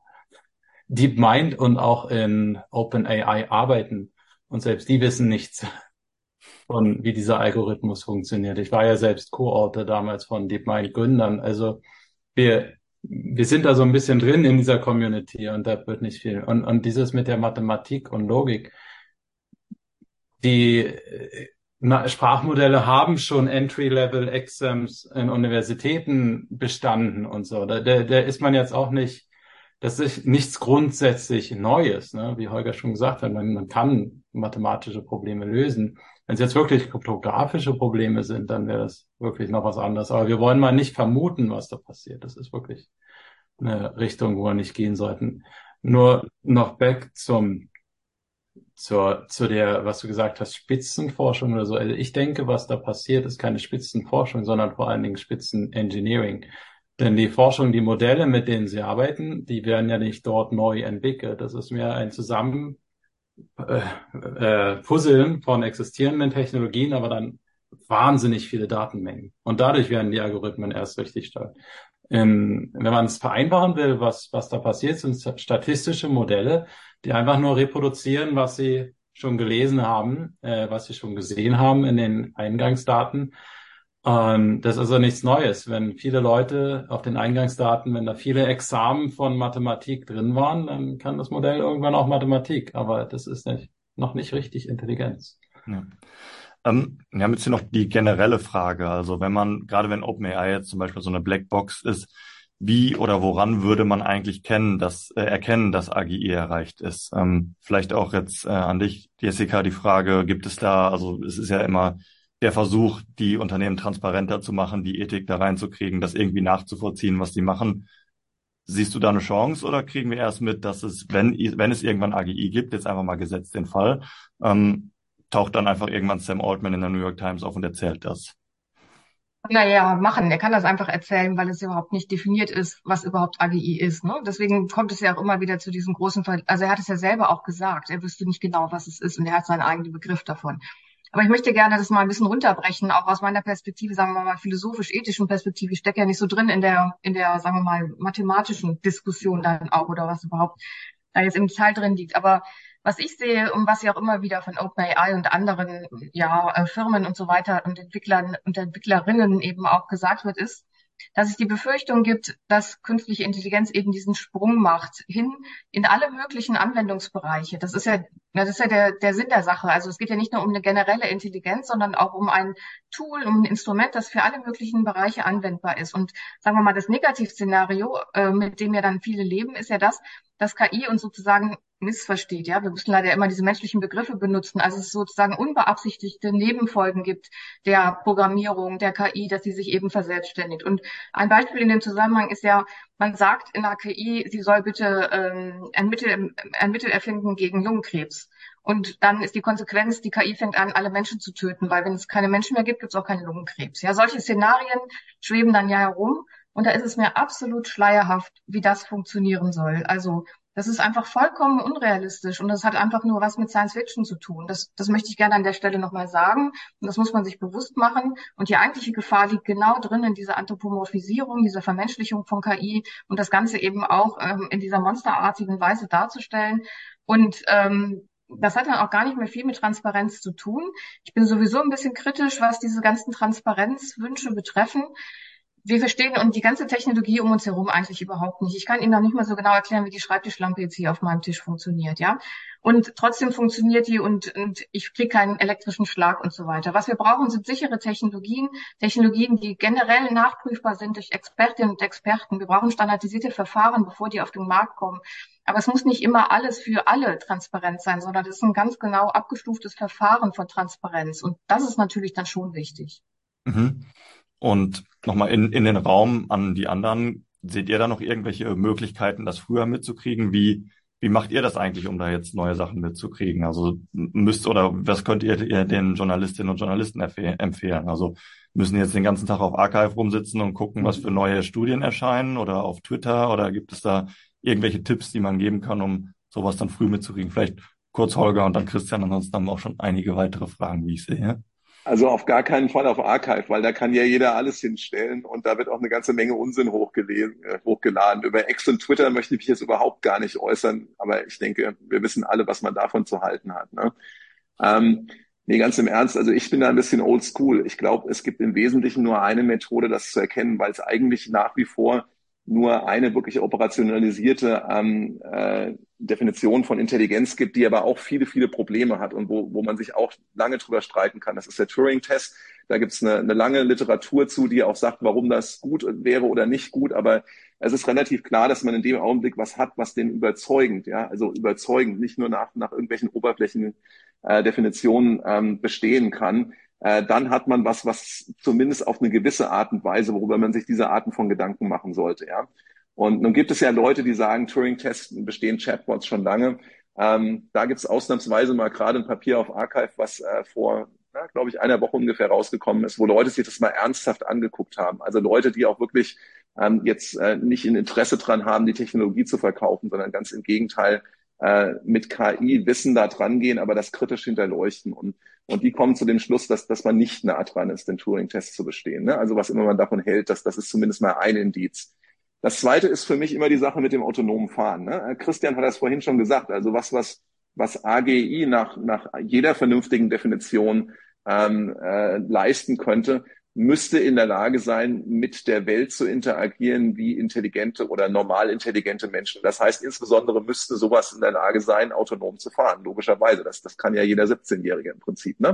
DeepMind und auch in OpenAI arbeiten. Und selbst die wissen nichts von, wie dieser Algorithmus funktioniert. Ich war ja selbst Co-Autor damals von DeepMind-Gründern. Also wir, wir sind da so ein bisschen drin in dieser Community und da wird nicht viel. Und, und dieses mit der Mathematik und Logik, die äh, na, Sprachmodelle haben schon Entry-Level-Exams in Universitäten bestanden und so. Da, da, da ist man jetzt auch nicht, das ist nichts grundsätzlich Neues, ne? Wie Holger schon gesagt hat, man, man kann mathematische Probleme lösen. Wenn es jetzt wirklich kryptografische Probleme sind, dann wäre das wirklich noch was anderes. Aber wir wollen mal nicht vermuten, was da passiert. Das ist wirklich eine Richtung, wo wir nicht gehen sollten. Nur noch back zum zur, zu der, was du gesagt hast, Spitzenforschung oder so. Also ich denke, was da passiert, ist keine Spitzenforschung, sondern vor allen Dingen Spitzenengineering. Denn die Forschung, die Modelle, mit denen sie arbeiten, die werden ja nicht dort neu entwickelt. Das ist mehr ein Zusammen äh, äh, Puzzeln von existierenden Technologien, aber dann wahnsinnig viele Datenmengen. Und dadurch werden die Algorithmen erst richtig stark. Ähm, wenn man es vereinfachen will, was, was da passiert, sind statistische Modelle, die einfach nur reproduzieren, was sie schon gelesen haben, äh, was sie schon gesehen haben in den Eingangsdaten. Ähm, das ist also nichts Neues. Wenn viele Leute auf den Eingangsdaten, wenn da viele Examen von Mathematik drin waren, dann kann das Modell irgendwann auch Mathematik. Aber das ist nicht, noch nicht richtig Intelligenz. Ja. Ähm, wir haben jetzt hier noch die generelle Frage. Also wenn man, gerade wenn OpenAI jetzt zum Beispiel so eine Blackbox ist, wie oder woran würde man eigentlich kennen, dass, äh, erkennen, dass A G I erreicht ist? Ähm, vielleicht auch jetzt äh, an dich, Jessica, die Frage, gibt es da, also es ist ja immer der Versuch, die Unternehmen transparenter zu machen, die Ethik da reinzukriegen, das irgendwie nachzuvollziehen, was die machen. Siehst du da eine Chance oder kriegen wir erst mit, dass es, wenn, wenn es irgendwann A G I gibt, jetzt einfach mal gesetzt den Fall, ähm, taucht dann einfach irgendwann Sam Altman in der New York Times auf und erzählt das? Naja, machen. Er kann das einfach erzählen, weil es überhaupt nicht definiert ist, was überhaupt A G I ist. Ne? Deswegen kommt es ja auch immer wieder zu diesem großen Fall. Also er hat es ja selber auch gesagt. Er wüsste nicht genau, was es ist und er hat seinen eigenen Begriff davon. Aber ich möchte gerne das mal ein bisschen runterbrechen, auch aus meiner Perspektive, sagen wir mal, philosophisch-ethischen Perspektive. Ich stecke ja nicht so drin in der, in der, sagen wir mal, mathematischen Diskussion dann auch oder was überhaupt da jetzt im Detail drin liegt. Aber was ich sehe und was ja auch immer wieder von OpenAI und anderen ja, äh, Firmen und so weiter und Entwicklern und Entwicklerinnen eben auch gesagt wird, ist, dass es die Befürchtung gibt, dass künstliche Intelligenz eben diesen Sprung macht hin in alle möglichen Anwendungsbereiche. Das ist ja, das ist ja der, der Sinn der Sache. Also es geht ja nicht nur um eine generelle Intelligenz, sondern auch um ein Tool, um ein Instrument, das für alle möglichen Bereiche anwendbar ist. Und sagen wir mal, das Negativszenario, äh, mit dem ja dann viele leben, ist ja das, dass K I uns sozusagen missversteht. Ja, wir müssen leider immer diese menschlichen Begriffe benutzen. Also es sozusagen unbeabsichtigte Nebenfolgen gibt der Programmierung, der K I, dass sie sich eben verselbstständigt. Und ein Beispiel in dem Zusammenhang ist ja, man sagt in der K I, sie soll bitte ähm, ein Mittel, ein Mittel erfinden gegen Lungenkrebs. Und dann ist die Konsequenz, die K I fängt an, alle Menschen zu töten, weil wenn es keine Menschen mehr gibt, gibt es auch keinen Lungenkrebs. Ja, solche Szenarien schweben dann ja herum. Und da ist es mir absolut schleierhaft, wie das funktionieren soll. Also das ist einfach vollkommen unrealistisch und das hat einfach nur was mit Science Fiction zu tun. Das, das möchte ich gerne an der Stelle nochmal sagen und das muss man sich bewusst machen. Und die eigentliche Gefahr liegt genau drin in dieser Anthropomorphisierung, dieser Vermenschlichung von K I und das Ganze eben auch ähm, in dieser monsterartigen Weise darzustellen. Und ähm, das hat dann auch gar nicht mehr viel mit Transparenz zu tun. Ich bin sowieso ein bisschen kritisch, was diese ganzen Transparenzwünsche betreffen. Wir verstehen und die ganze Technologie um uns herum eigentlich überhaupt nicht. Ich kann Ihnen noch nicht mal so genau erklären, wie die Schreibtischlampe jetzt hier auf meinem Tisch funktioniert, ja. Und trotzdem funktioniert die und, und ich kriege keinen elektrischen Schlag und so weiter. Was wir brauchen, sind sichere Technologien, Technologien, die generell nachprüfbar sind durch Expertinnen und Experten. Wir brauchen standardisierte Verfahren, bevor die auf den Markt kommen. Aber es muss nicht immer alles für alle transparent sein, sondern das ist ein ganz genau abgestuftes Verfahren von Transparenz. Und das ist natürlich dann schon wichtig. Mhm. Und nochmal in, in den Raum an die anderen. Seht ihr da noch irgendwelche Möglichkeiten, das früher mitzukriegen? Wie, wie macht ihr das eigentlich, um da jetzt neue Sachen mitzukriegen? Also müsst oder was könnt ihr, ihr den Journalistinnen und Journalisten empfehlen? Also müssen die jetzt den ganzen Tag auf Archive rumsitzen und gucken, was für neue Studien erscheinen oder auf Twitter? Oder gibt es da irgendwelche Tipps, die man geben kann, um sowas dann früh mitzukriegen? Vielleicht kurz Holger und dann Christian, ansonsten haben wir auch schon einige weitere Fragen, wie ich sehe. Also auf gar keinen Fall auf Archive, weil da kann ja jeder alles hinstellen und da wird auch eine ganze Menge Unsinn hochgelesen, äh, hochgeladen. Über X und Twitter möchte ich mich jetzt überhaupt gar nicht äußern, aber ich denke, wir wissen alle, was man davon zu halten hat. Ne? Ähm, nee, ganz im Ernst, also ich bin da ein bisschen old school. Ich glaube, es gibt im Wesentlichen nur eine Methode, das zu erkennen, weil es eigentlich nach wie vor nur eine wirklich operationalisierte ähm, äh, Definition von Intelligenz gibt, die aber auch viele, viele Probleme hat und wo, wo man sich auch lange drüber streiten kann. Das ist der Turing-Test. Da gibt es eine, eine lange Literatur zu, die auch sagt, warum das gut wäre oder nicht gut. Aber es ist relativ klar, dass man in dem Augenblick was hat, was den überzeugend, ja, also überzeugend, nicht nur nach, nach irgendwelchen oberflächlichen äh, Definitionen ähm, bestehen kann. Äh, dann hat man was, was zumindest auf eine gewisse Art und Weise, worüber man sich diese Arten von Gedanken machen sollte, ja. Und nun gibt es ja Leute, die sagen, Turing-Tests bestehen Chatbots schon lange. Ähm, da gibt es ausnahmsweise mal gerade ein Papier auf Archive, was äh, vor, ja, glaube ich, einer Woche ungefähr rausgekommen ist, wo Leute sich das mal ernsthaft angeguckt haben. Also Leute, die auch wirklich ähm, jetzt äh, nicht ein Interesse dran haben, die Technologie zu verkaufen, sondern ganz im Gegenteil äh, mit K I-Wissen da dran gehen, aber das kritisch hinterleuchten. Und, und die kommen zu dem Schluss, dass, dass man nicht nah dran ist, den Turing-Test zu bestehen. Ne? Also was immer man davon hält, dass das ist zumindest mal ein Indiz. Das Zweite ist für mich immer die Sache mit dem autonomen Fahren. Ne? Christian hat das vorhin schon gesagt. Also was, was, was A G I nach, nach jeder vernünftigen Definition ähm, äh, leisten könnte, müsste in der Lage sein, mit der Welt zu interagieren wie intelligente oder normal intelligente Menschen. Das heißt, insbesondere müsste sowas in der Lage sein, autonom zu fahren. Logischerweise. Das, das kann ja jeder siebzehnjährige im Prinzip, ne?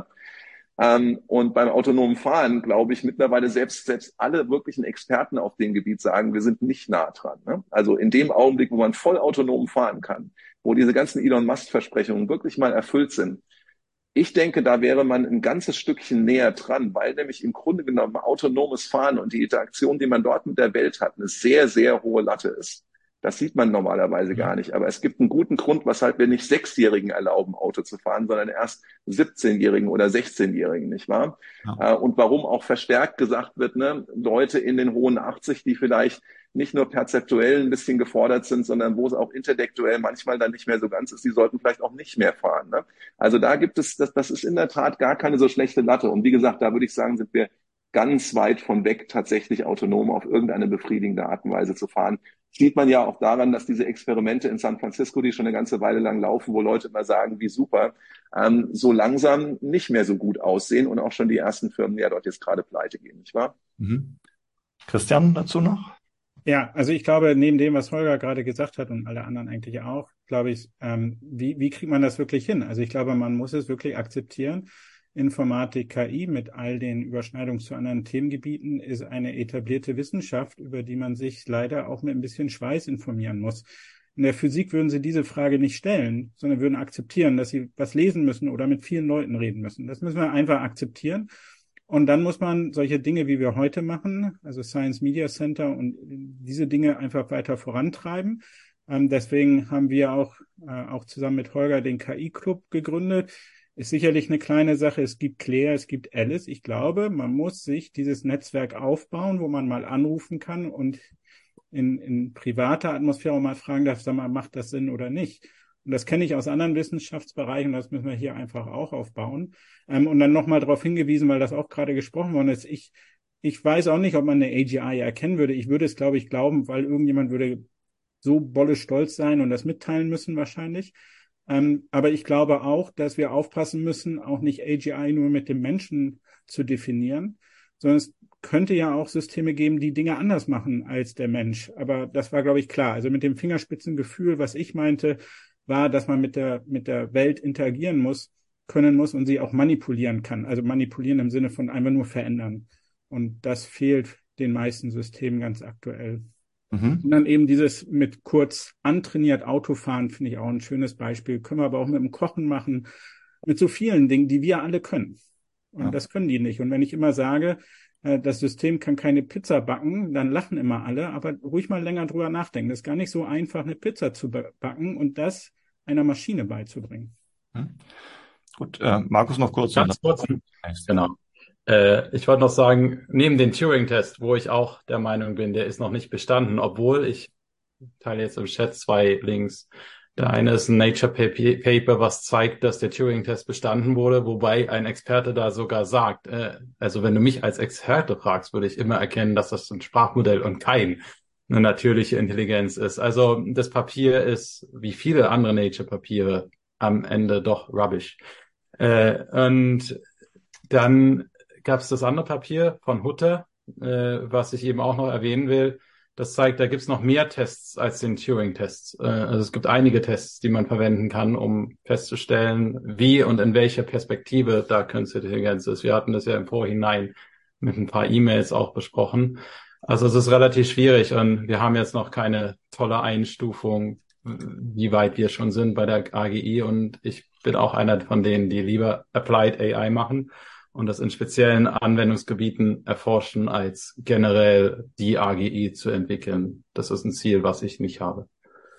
Ähm, und beim autonomen Fahren, glaube ich, mittlerweile selbst, selbst alle wirklichen Experten auf dem Gebiet sagen, wir sind nicht nah dran. Ne? Also in dem Augenblick, wo man voll autonom fahren kann, wo diese ganzen Elon Musk-Versprechungen wirklich mal erfüllt sind, ich denke, da wäre man ein ganzes Stückchen näher dran, weil nämlich im Grunde genommen autonomes Fahren und die Interaktion, die man dort mit der Welt hat, eine sehr, sehr hohe Latte ist. Das sieht man normalerweise gar nicht. Aber es gibt einen guten Grund, weshalb wir nicht Sechsjährigen erlauben, Auto zu fahren, sondern erst siebzehnjährigen oder sechzehnjährigen, nicht wahr? Ja. Und warum auch verstärkt gesagt wird, ne, Leute in den hohen achtzig, die vielleicht nicht nur perzeptuell ein bisschen gefordert sind, sondern wo es auch intellektuell manchmal dann nicht mehr so ganz ist, die sollten vielleicht auch nicht mehr fahren. Ne? Also da gibt es, das, das ist in der Tat gar keine so schlechte Latte. Und wie gesagt, da würde ich sagen, sind wir ganz weit von weg, tatsächlich autonom auf irgendeine befriedigende Art und Weise zu fahren. Sieht man ja auch daran, dass diese Experimente in San Francisco, die schon eine ganze Weile lang laufen, wo Leute immer sagen, wie super, ähm, so langsam nicht mehr so gut aussehen und auch schon die ersten Firmen ja dort jetzt gerade pleite gehen, nicht wahr? Mhm. Christian, dazu noch? Ja, also ich glaube, neben dem, was Holger gerade gesagt hat und alle anderen eigentlich auch, glaube ich, ähm, wie, wie kriegt man das wirklich hin? Also ich glaube, man muss es wirklich akzeptieren. Informatik, K I mit all den Überschneidungen zu anderen Themengebieten ist eine etablierte Wissenschaft, über die man sich leider auch mit ein bisschen Schweiß informieren muss. In der Physik würden sie diese Frage nicht stellen, sondern würden akzeptieren, dass sie was lesen müssen oder mit vielen Leuten reden müssen. Das müssen wir einfach akzeptieren. Und dann muss man solche Dinge, wie wir heute machen, also Science Media Center und diese Dinge einfach weiter vorantreiben. Ähm, deswegen haben wir auch, äh, auch zusammen mit Holger den K I-Club gegründet. Ist sicherlich eine kleine Sache. Es gibt Claire, es gibt Alice. Ich glaube, man muss sich dieses Netzwerk aufbauen, wo man mal anrufen kann und in, in privater Atmosphäre auch mal fragen darf, sag mal, macht das Sinn oder nicht? Und das kenne ich aus anderen Wissenschaftsbereichen, das müssen wir hier einfach auch aufbauen. Ähm, und dann nochmal darauf hingewiesen, weil das auch gerade gesprochen worden ist, ich, ich weiß auch nicht, ob man eine A G I erkennen würde. Ich würde es, glaube ich, glauben, weil irgendjemand würde so bolle stolz sein und das mitteilen müssen wahrscheinlich. Ähm, aber ich glaube auch, dass wir aufpassen müssen, auch nicht A G I nur mit dem Menschen zu definieren, sondern es könnte ja auch Systeme geben, die Dinge anders machen als der Mensch. Aber das war, glaube ich, klar. Also mit dem Fingerspitzengefühl, was ich meinte, war, dass man mit der, mit der Welt interagieren muss, können muss und sie auch manipulieren kann. Also manipulieren im Sinne von einfach nur verändern. Und das fehlt den meisten Systemen ganz aktuell. Mhm. Und dann eben dieses mit kurz antrainiert Autofahren, finde ich auch ein schönes Beispiel. Können wir aber auch mit dem Kochen machen, mit so vielen Dingen, die wir alle können. Und ja. Das können die nicht. Und wenn ich immer sage, das System kann keine Pizza backen, dann lachen immer alle, aber ruhig mal länger drüber nachdenken. Das ist gar nicht so einfach, eine Pizza zu backen und das einer Maschine beizubringen. Hm. Gut, äh, Markus noch kurz. Ganz kurz, genau. Äh, ich wollte noch sagen, neben dem Turing-Test, wo ich auch der Meinung bin, der ist noch nicht bestanden, obwohl ich teile jetzt im Chat zwei Links. Der eine ist ein Nature Paper, was zeigt, dass der Turing-Test bestanden wurde, wobei ein Experte da sogar sagt, äh, also wenn du mich als Experte fragst, würde ich immer erkennen, dass das ein Sprachmodell und kein eine natürliche Intelligenz ist. Also das Papier ist, wie viele andere Nature-Papiere, am Ende doch rubbish. Äh, und dann gab es das andere Papier von Hutter, äh, was ich eben auch noch erwähnen will. das zeigt, da gibt es noch mehr Tests als den Turing-Tests. Äh, also es gibt einige Tests, die man verwenden kann, um festzustellen, wie und in welcher Perspektive da künstliche Intelligenz ist. Wir hatten das ja im Vorhinein mit ein paar E-Mails auch besprochen. Also es ist relativ schwierig und wir haben jetzt noch keine tolle Einstufung, wie weit wir schon sind bei der A G I, und ich bin auch einer von denen, die lieber Applied A I machen und das in speziellen Anwendungsgebieten erforschen, als generell die A G I zu entwickeln. Das ist ein Ziel, was ich nicht habe.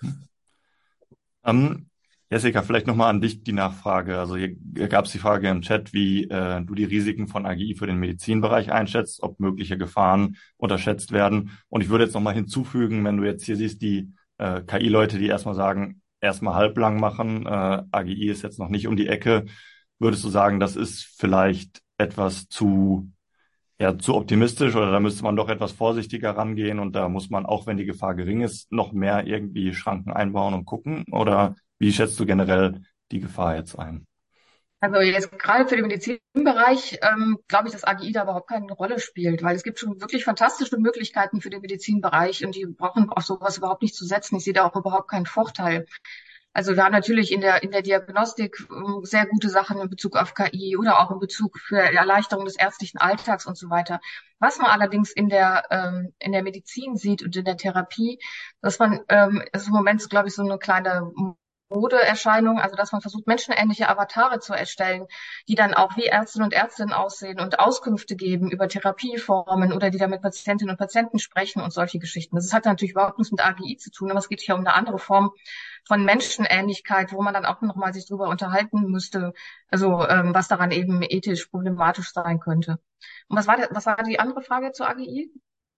Ähm, Jessica, vielleicht nochmal an dich die Nachfrage. Also hier gab es die Frage im Chat, wie äh, du die Risiken von A G I für den Medizinbereich einschätzt, ob mögliche Gefahren unterschätzt werden. Und ich würde jetzt nochmal hinzufügen, wenn du jetzt hier siehst, die äh, K I-Leute, die erstmal sagen, erstmal halblang machen, äh, A G I ist jetzt noch nicht um die Ecke, würdest du sagen, das ist vielleicht etwas zu, ja, zu optimistisch, oder da müsste man doch etwas vorsichtiger rangehen und da muss man, auch wenn die Gefahr gering ist, noch mehr irgendwie Schranken einbauen und gucken? Oder wie schätzt du generell die Gefahr jetzt ein? Also jetzt gerade für den Medizinbereich ähm, glaube ich, dass A G I da überhaupt keine Rolle spielt, weil es gibt schon wirklich fantastische Möglichkeiten für den Medizinbereich und die brauchen auf sowas überhaupt nicht zu setzen. Ich sehe da auch überhaupt keinen Vorteil. Also wir haben natürlich in der in der Diagnostik ähm, sehr gute Sachen in Bezug auf K I oder auch in Bezug für Erleichterung des ärztlichen Alltags und so weiter. Was man allerdings in der ähm, in der Medizin sieht und in der Therapie, dass man ähm, ist im Moment, glaube ich, so eine kleine Modeerscheinung, also dass man versucht, menschenähnliche Avatare zu erstellen, die dann auch wie Ärztinnen und Ärztinnen aussehen und Auskünfte geben über Therapieformen oder die dann mit Patientinnen und Patienten sprechen und solche Geschichten. Das hat natürlich überhaupt nichts mit A G I zu tun, aber es geht hier um eine andere Form von Menschenähnlichkeit, wo man dann auch nochmal sich drüber unterhalten müsste, also ähm, was daran eben ethisch problematisch sein könnte. Und was war der, was war die andere Frage zur A G I?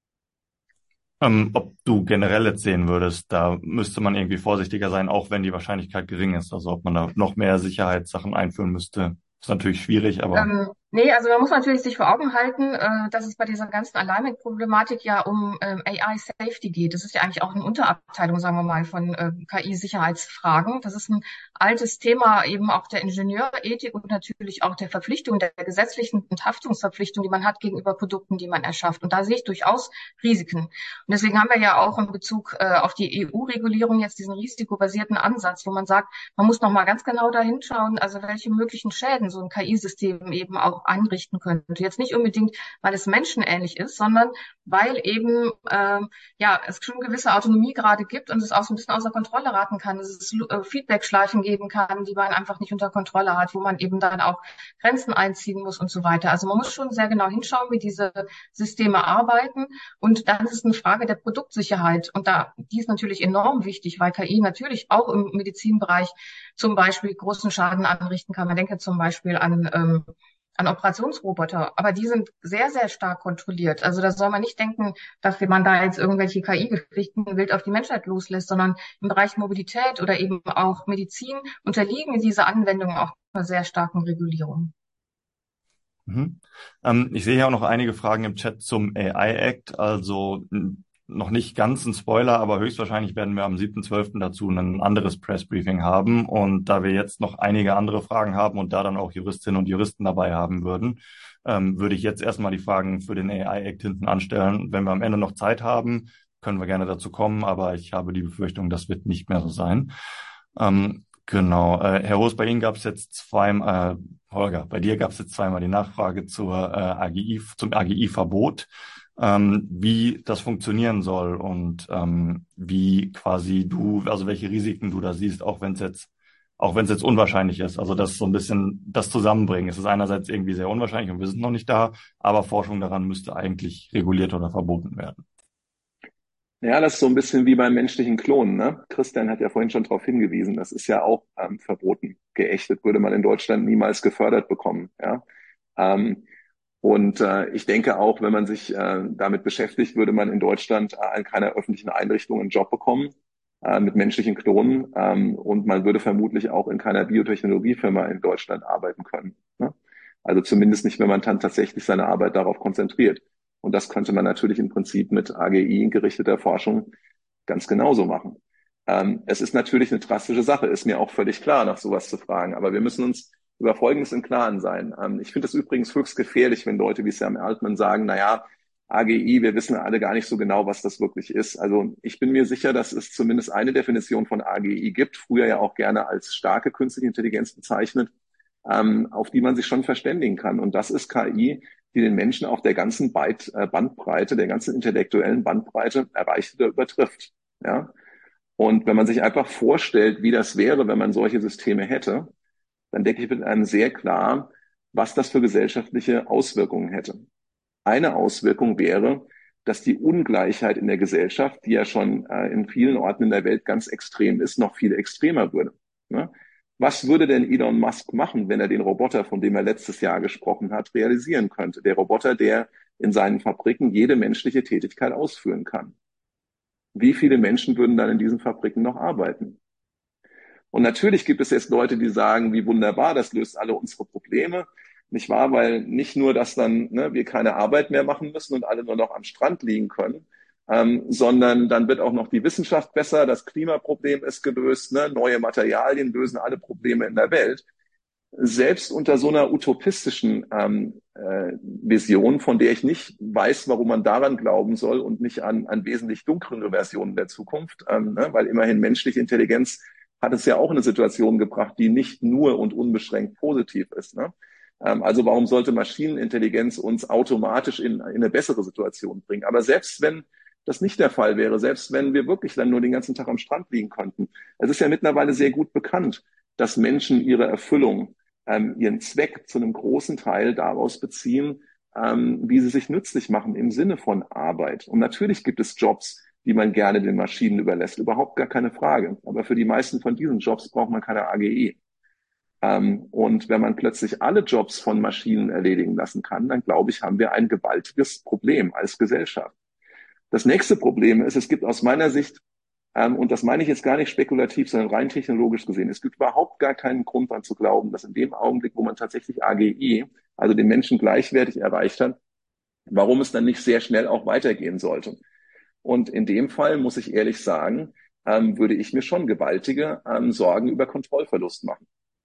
Ähm, ob du generell jetzt sehen würdest, da müsste man irgendwie vorsichtiger sein, auch wenn die Wahrscheinlichkeit gering ist. Also ob man da noch mehr Sicherheitssachen einführen müsste, ist natürlich schwierig, aber Ähm, nee, also man muss natürlich sich vor Augen halten, äh, dass es bei dieser ganzen Alignment-Problematik ja um ähm, A I-Safety geht. Das ist ja eigentlich auch eine Unterabteilung, sagen wir mal, von äh, K I-Sicherheitsfragen. Das ist ein altes Thema eben auch der Ingenieurethik und natürlich auch der Verpflichtung, der gesetzlichen und Haftungsverpflichtung, die man hat gegenüber Produkten, die man erschafft. Und da sehe ich durchaus Risiken. Und deswegen haben wir ja auch in Bezug äh, auf die E U-Regulierung jetzt diesen risikobasierten Ansatz, wo man sagt, man muss noch mal ganz genau da hinschauen, also welche möglichen Schäden so ein K I-System eben auch anrichten könnte. Jetzt nicht unbedingt, weil es menschenähnlich ist, sondern weil eben ähm, ja es schon gewisse Autonomie gerade gibt und es auch so ein bisschen außer Kontrolle geraten kann, dass es äh, Feedback-Schleifen geben kann, die man einfach nicht unter Kontrolle hat, wo man eben dann auch Grenzen einziehen muss und so weiter. Also man muss schon sehr genau hinschauen, wie diese Systeme arbeiten, und dann ist es eine Frage der Produktsicherheit, und da die ist natürlich enorm wichtig, weil K I natürlich auch im Medizinbereich zum Beispiel großen Schaden anrichten kann. Man denke zum Beispiel an ähm, an Operationsroboter, aber die sind sehr, sehr stark kontrolliert. Also da soll man nicht denken, dass man da jetzt irgendwelche K I-Geschichten wild auf die Menschheit loslässt, sondern im Bereich Mobilität oder eben auch Medizin unterliegen diese Anwendungen auch einer sehr starken Regulierung. Mhm. Ähm, ich sehe hier auch noch einige Fragen im Chat zum A I Act, also n- noch nicht ganz ein Spoiler, aber höchstwahrscheinlich werden wir am siebten zwölften dazu ein anderes Pressbriefing haben. Und da wir jetzt noch einige andere Fragen haben und da dann auch Juristinnen und Juristen dabei haben würden, ähm, würde ich jetzt erstmal die Fragen für den A I Act hinten anstellen. Wenn wir am Ende noch Zeit haben, können wir gerne dazu kommen, aber ich habe die Befürchtung, das wird nicht mehr so sein. Ähm, genau. Äh, Herr Roos, bei Ihnen gab es jetzt zweimal, äh, Holger, bei dir gab es jetzt zweimal die Nachfrage zur äh, A G I, zum A G I-Verbot, ähm, wie das funktionieren soll und ähm, wie quasi du, also welche Risiken du da siehst, auch wenn es jetzt, auch wenn es jetzt unwahrscheinlich ist. Also das so ein bisschen das Zusammenbringen. Es ist einerseits irgendwie sehr unwahrscheinlich und wir sind noch nicht da, aber Forschung daran müsste eigentlich reguliert oder verboten werden. Ja, das ist so ein bisschen wie beim menschlichen Klonen, ne? Christian hat ja vorhin schon darauf hingewiesen, das ist ja auch ähm, verboten. Geächtet würde man in Deutschland niemals gefördert bekommen, ja. Ähm, und äh, ich denke auch, wenn man sich äh, damit beschäftigt, würde man in Deutschland äh, in keiner öffentlichen Einrichtung einen Job bekommen äh, mit menschlichen Klonen, ähm, und man würde vermutlich auch in keiner Biotechnologiefirma in Deutschland arbeiten können, ne? Also zumindest nicht, wenn man dann tatsächlich seine Arbeit darauf konzentriert. Und das könnte man natürlich im Prinzip mit A G I gerichteter Forschung ganz genauso machen. Ähm, es ist natürlich eine drastische Sache, ist mir auch völlig klar, nach sowas zu fragen. Aber wir müssen uns über Folgendes im Klaren sein. Ähm, ich finde es übrigens höchst gefährlich, wenn Leute wie Sam Altman sagen, na ja, A G I, wir wissen alle gar nicht so genau, was das wirklich ist. Also ich bin mir sicher, dass es zumindest eine Definition von A G I gibt, früher ja auch gerne als starke künstliche Intelligenz bezeichnet, ähm, auf die man sich schon verständigen kann. Und das ist K I, die den Menschen auf der ganzen Byte, äh, Bandbreite, der ganzen intellektuellen Bandbreite erreicht oder übertrifft. Ja? Und wenn man sich einfach vorstellt, wie das wäre, wenn man solche Systeme hätte, dann denke ich mit einem sehr klar, was das für gesellschaftliche Auswirkungen hätte. Eine Auswirkung wäre, dass die Ungleichheit in der Gesellschaft, die ja schon äh, in vielen Orten in der Welt ganz extrem ist, noch viel extremer würde. Ne? Was würde denn Elon Musk machen, wenn er den Roboter, von dem er letztes Jahr gesprochen hat, realisieren könnte? Der Roboter, der in seinen Fabriken jede menschliche Tätigkeit ausführen kann. Wie viele Menschen würden dann in diesen Fabriken noch arbeiten? Und natürlich gibt es jetzt Leute, die sagen, wie wunderbar, das löst alle unsere Probleme. Nicht wahr? Weil nicht nur, dass dann ne, wir keine Arbeit mehr machen müssen und alle nur noch am Strand liegen können, ähm, sondern dann wird auch noch die Wissenschaft besser, das Klimaproblem ist gelöst, ne? Neue Materialien lösen alle Probleme in der Welt. Selbst unter so einer utopistischen ähm, äh, Vision, von der ich nicht weiß, warum man daran glauben soll und nicht an, an wesentlich dunklere Versionen der Zukunft, ähm, ne? Weil immerhin menschliche Intelligenz hat es ja auch eine Situation gebracht, die nicht nur und unbeschränkt positiv ist. Ne? Also warum sollte Maschinenintelligenz uns automatisch in, in eine bessere Situation bringen? Aber selbst wenn das nicht der Fall wäre, selbst wenn wir wirklich dann nur den ganzen Tag am Strand liegen könnten, es ist ja mittlerweile sehr gut bekannt, dass Menschen ihre Erfüllung, ähm, ihren Zweck zu einem großen Teil daraus beziehen, ähm, wie sie sich nützlich machen im Sinne von Arbeit. Und natürlich gibt es Jobs, die man gerne den Maschinen überlässt, überhaupt gar keine Frage. Aber für die meisten von diesen Jobs braucht man keine A G I. Ähm, und wenn man plötzlich alle Jobs von Maschinen erledigen lassen kann, dann glaube ich, haben wir ein gewaltiges Problem als Gesellschaft. Das nächste Problem ist, es gibt aus meiner Sicht, ähm, und das meine ich jetzt gar nicht spekulativ, sondern rein technologisch gesehen, es gibt überhaupt gar keinen Grund daran zu glauben, dass in dem Augenblick, wo man tatsächlich A G I, also den Menschen gleichwertig erreicht hat, warum es dann nicht sehr schnell auch weitergehen sollte. Und in dem Fall, muss ich ehrlich sagen, ähm, würde ich mir schon gewaltige ähm, Sorgen über Kontrollverlust machen.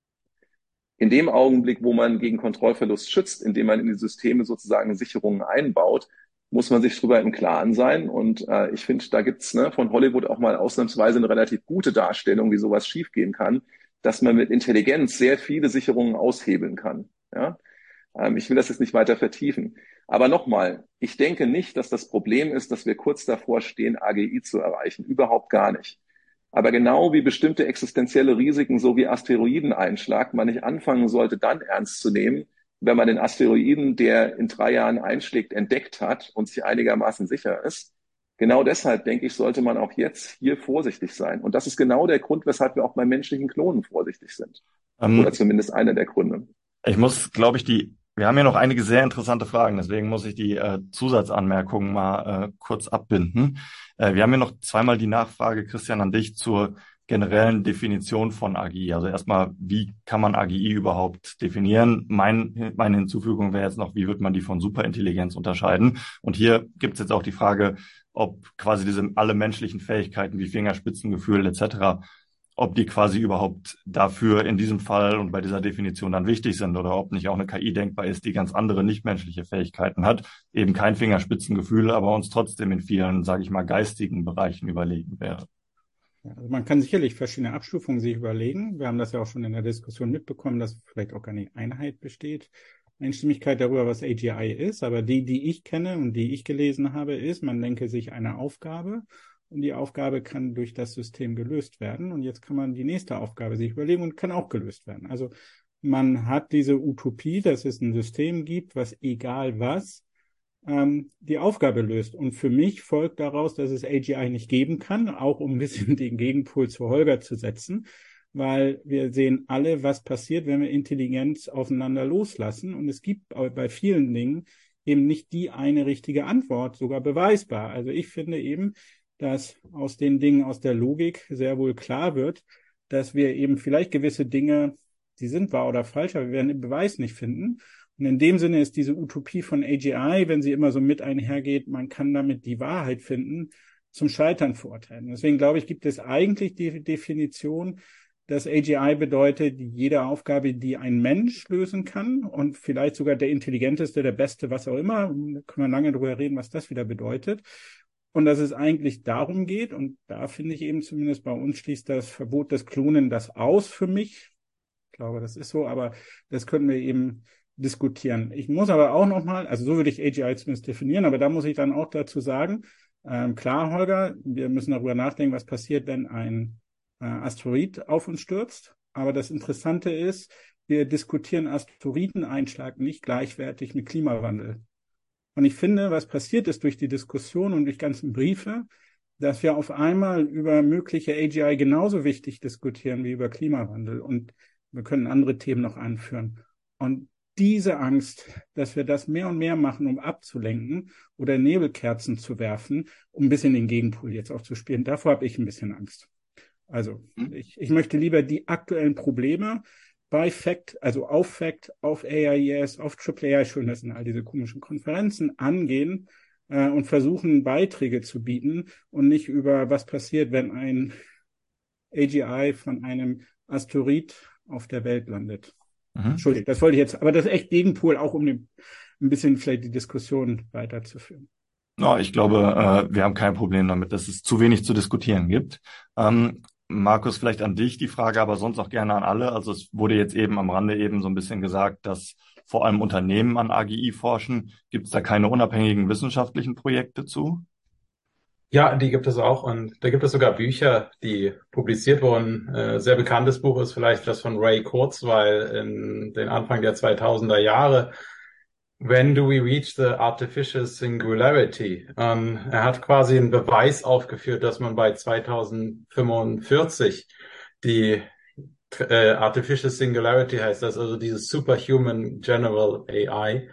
In dem Augenblick, wo man gegen Kontrollverlust schützt, indem man in die Systeme sozusagen Sicherungen einbaut, muss man sich darüber im Klaren sein. Und äh, ich finde, da gibt's ne, von Hollywood auch mal ausnahmsweise eine relativ gute Darstellung, wie sowas schiefgehen kann, dass man mit Intelligenz sehr viele Sicherungen aushebeln kann. Ja? Ähm, ich will das jetzt nicht weiter vertiefen. Aber nochmal, ich denke nicht, dass das Problem ist, dass wir kurz davor stehen, A G I zu erreichen. Überhaupt gar nicht. Aber genau wie bestimmte existenzielle Risiken, so wie Asteroideneinschlag, man nicht anfangen sollte, dann ernst zu nehmen, wenn man den Asteroiden, der in drei Jahren einschlägt, entdeckt hat und sich einigermaßen sicher ist. Genau deshalb, denke ich, sollte man auch jetzt hier vorsichtig sein. Und das ist genau der Grund, weshalb wir auch bei menschlichen Klonen vorsichtig sind. Ähm, Oder zumindest einer der Gründe. Ich muss, glaube ich, die, wir haben ja noch einige sehr interessante Fragen, deswegen muss ich die äh, Zusatzanmerkungen mal äh, kurz abbinden. Äh, wir haben ja noch zweimal die Nachfrage, Christian, an dich zur generellen Definition von A G I. Also erstmal, wie kann man A G I überhaupt definieren? Mein, meine Hinzufügung wäre jetzt noch, wie wird man die von Superintelligenz unterscheiden? Und hier gibt es jetzt auch die Frage, ob quasi diese alle menschlichen Fähigkeiten wie Fingerspitzengefühl et cetera, ob die quasi überhaupt dafür in diesem Fall und bei dieser Definition dann wichtig sind oder ob nicht auch eine K I denkbar ist, die ganz andere nichtmenschliche Fähigkeiten hat, eben kein Fingerspitzengefühl, aber uns trotzdem in vielen, sage ich mal, geistigen Bereichen überlegen wäre. Also man kann sicherlich verschiedene Abstufungen sich überlegen. Wir haben das ja auch schon in der Diskussion mitbekommen, dass vielleicht auch keine Einheit besteht, Einstimmigkeit darüber, was A G I ist. Aber die, die ich kenne und die ich gelesen habe, ist, man denke sich eine Aufgabe und die Aufgabe kann durch das System gelöst werden. Und jetzt kann man die nächste Aufgabe sich überlegen und kann auch gelöst werden. Also man hat diese Utopie, dass es ein System gibt, was egal was, die Aufgabe löst. Und für mich folgt daraus, dass es A G I nicht geben kann, auch um ein bisschen den Gegenpol zu Holger zu setzen, weil wir sehen alle, was passiert, wenn wir Intelligenz aufeinander loslassen. Und es gibt bei vielen Dingen eben nicht die eine richtige Antwort, sogar beweisbar. Also ich finde eben, dass aus den Dingen aus der Logik sehr wohl klar wird, dass wir eben vielleicht gewisse Dinge, die sind wahr oder falsch, aber wir werden den Beweis nicht finden. Und in dem Sinne ist diese Utopie von A G I, wenn sie immer so mit einhergeht, man kann damit die Wahrheit finden, zum Scheitern verurteilen. Deswegen glaube ich, gibt es eigentlich die Definition, dass A G I bedeutet, jede Aufgabe, die ein Mensch lösen kann und vielleicht sogar der intelligenteste, der beste, was auch immer, da können wir lange drüber reden, was das wieder bedeutet. Und dass es eigentlich darum geht, und da finde ich eben zumindest bei uns schließt das Verbot des Klonen das aus für mich. Ich glaube, das ist so, aber das können wir eben diskutieren. Ich muss aber auch nochmal, also so würde ich A G I zumindest definieren, aber da muss ich dann auch dazu sagen, ähm, klar, Holger, wir müssen darüber nachdenken, was passiert, wenn ein äh, Asteroid auf uns stürzt. Aber das Interessante ist, wir diskutieren Asteroideneinschlag nicht gleichwertig mit Klimawandel. Und ich finde, was passiert ist durch die Diskussion und durch ganzen Briefe, dass wir auf einmal über mögliche A G I genauso wichtig diskutieren wie über Klimawandel. Und wir können andere Themen noch anführen. Und diese Angst, dass wir das mehr und mehr machen, um abzulenken oder Nebelkerzen zu werfen, um ein bisschen den Gegenpol jetzt auch zu spielen, davor habe ich ein bisschen Angst. Also ich, ich möchte lieber die aktuellen Probleme bei Fact, also auf Fact, auf A I E S, auf Triple A I, schön, das sind all diese komischen Konferenzen, angehen äh, und versuchen, Beiträge zu bieten und nicht über was passiert, wenn ein A G I von einem Asteroid auf der Welt landet. Mhm. Entschuldigung, das wollte ich jetzt, aber das ist echt Gegenpol, auch um den, ein bisschen vielleicht die Diskussion weiterzuführen. Ja, ich glaube, äh, wir haben kein Problem damit, dass es zu wenig zu diskutieren gibt. Ähm, Markus, vielleicht an dich die Frage, aber sonst auch gerne an alle. Also es wurde jetzt eben am Rande eben so ein bisschen gesagt, dass vor allem Unternehmen an A G I forschen. Gibt es da keine unabhängigen wissenschaftlichen Projekte zu? Ja, die gibt es auch und da gibt es sogar Bücher, die publiziert wurden. Äh, sehr bekanntes Buch ist vielleicht das von Ray Kurzweil in den Anfang der zweitausender Jahre. When do we reach the artificial singularity? Ähm, er hat quasi einen Beweis aufgeführt, dass man bei zweitausendfünfundvierzig die äh, artificial singularity heißt das, also dieses superhuman general A I.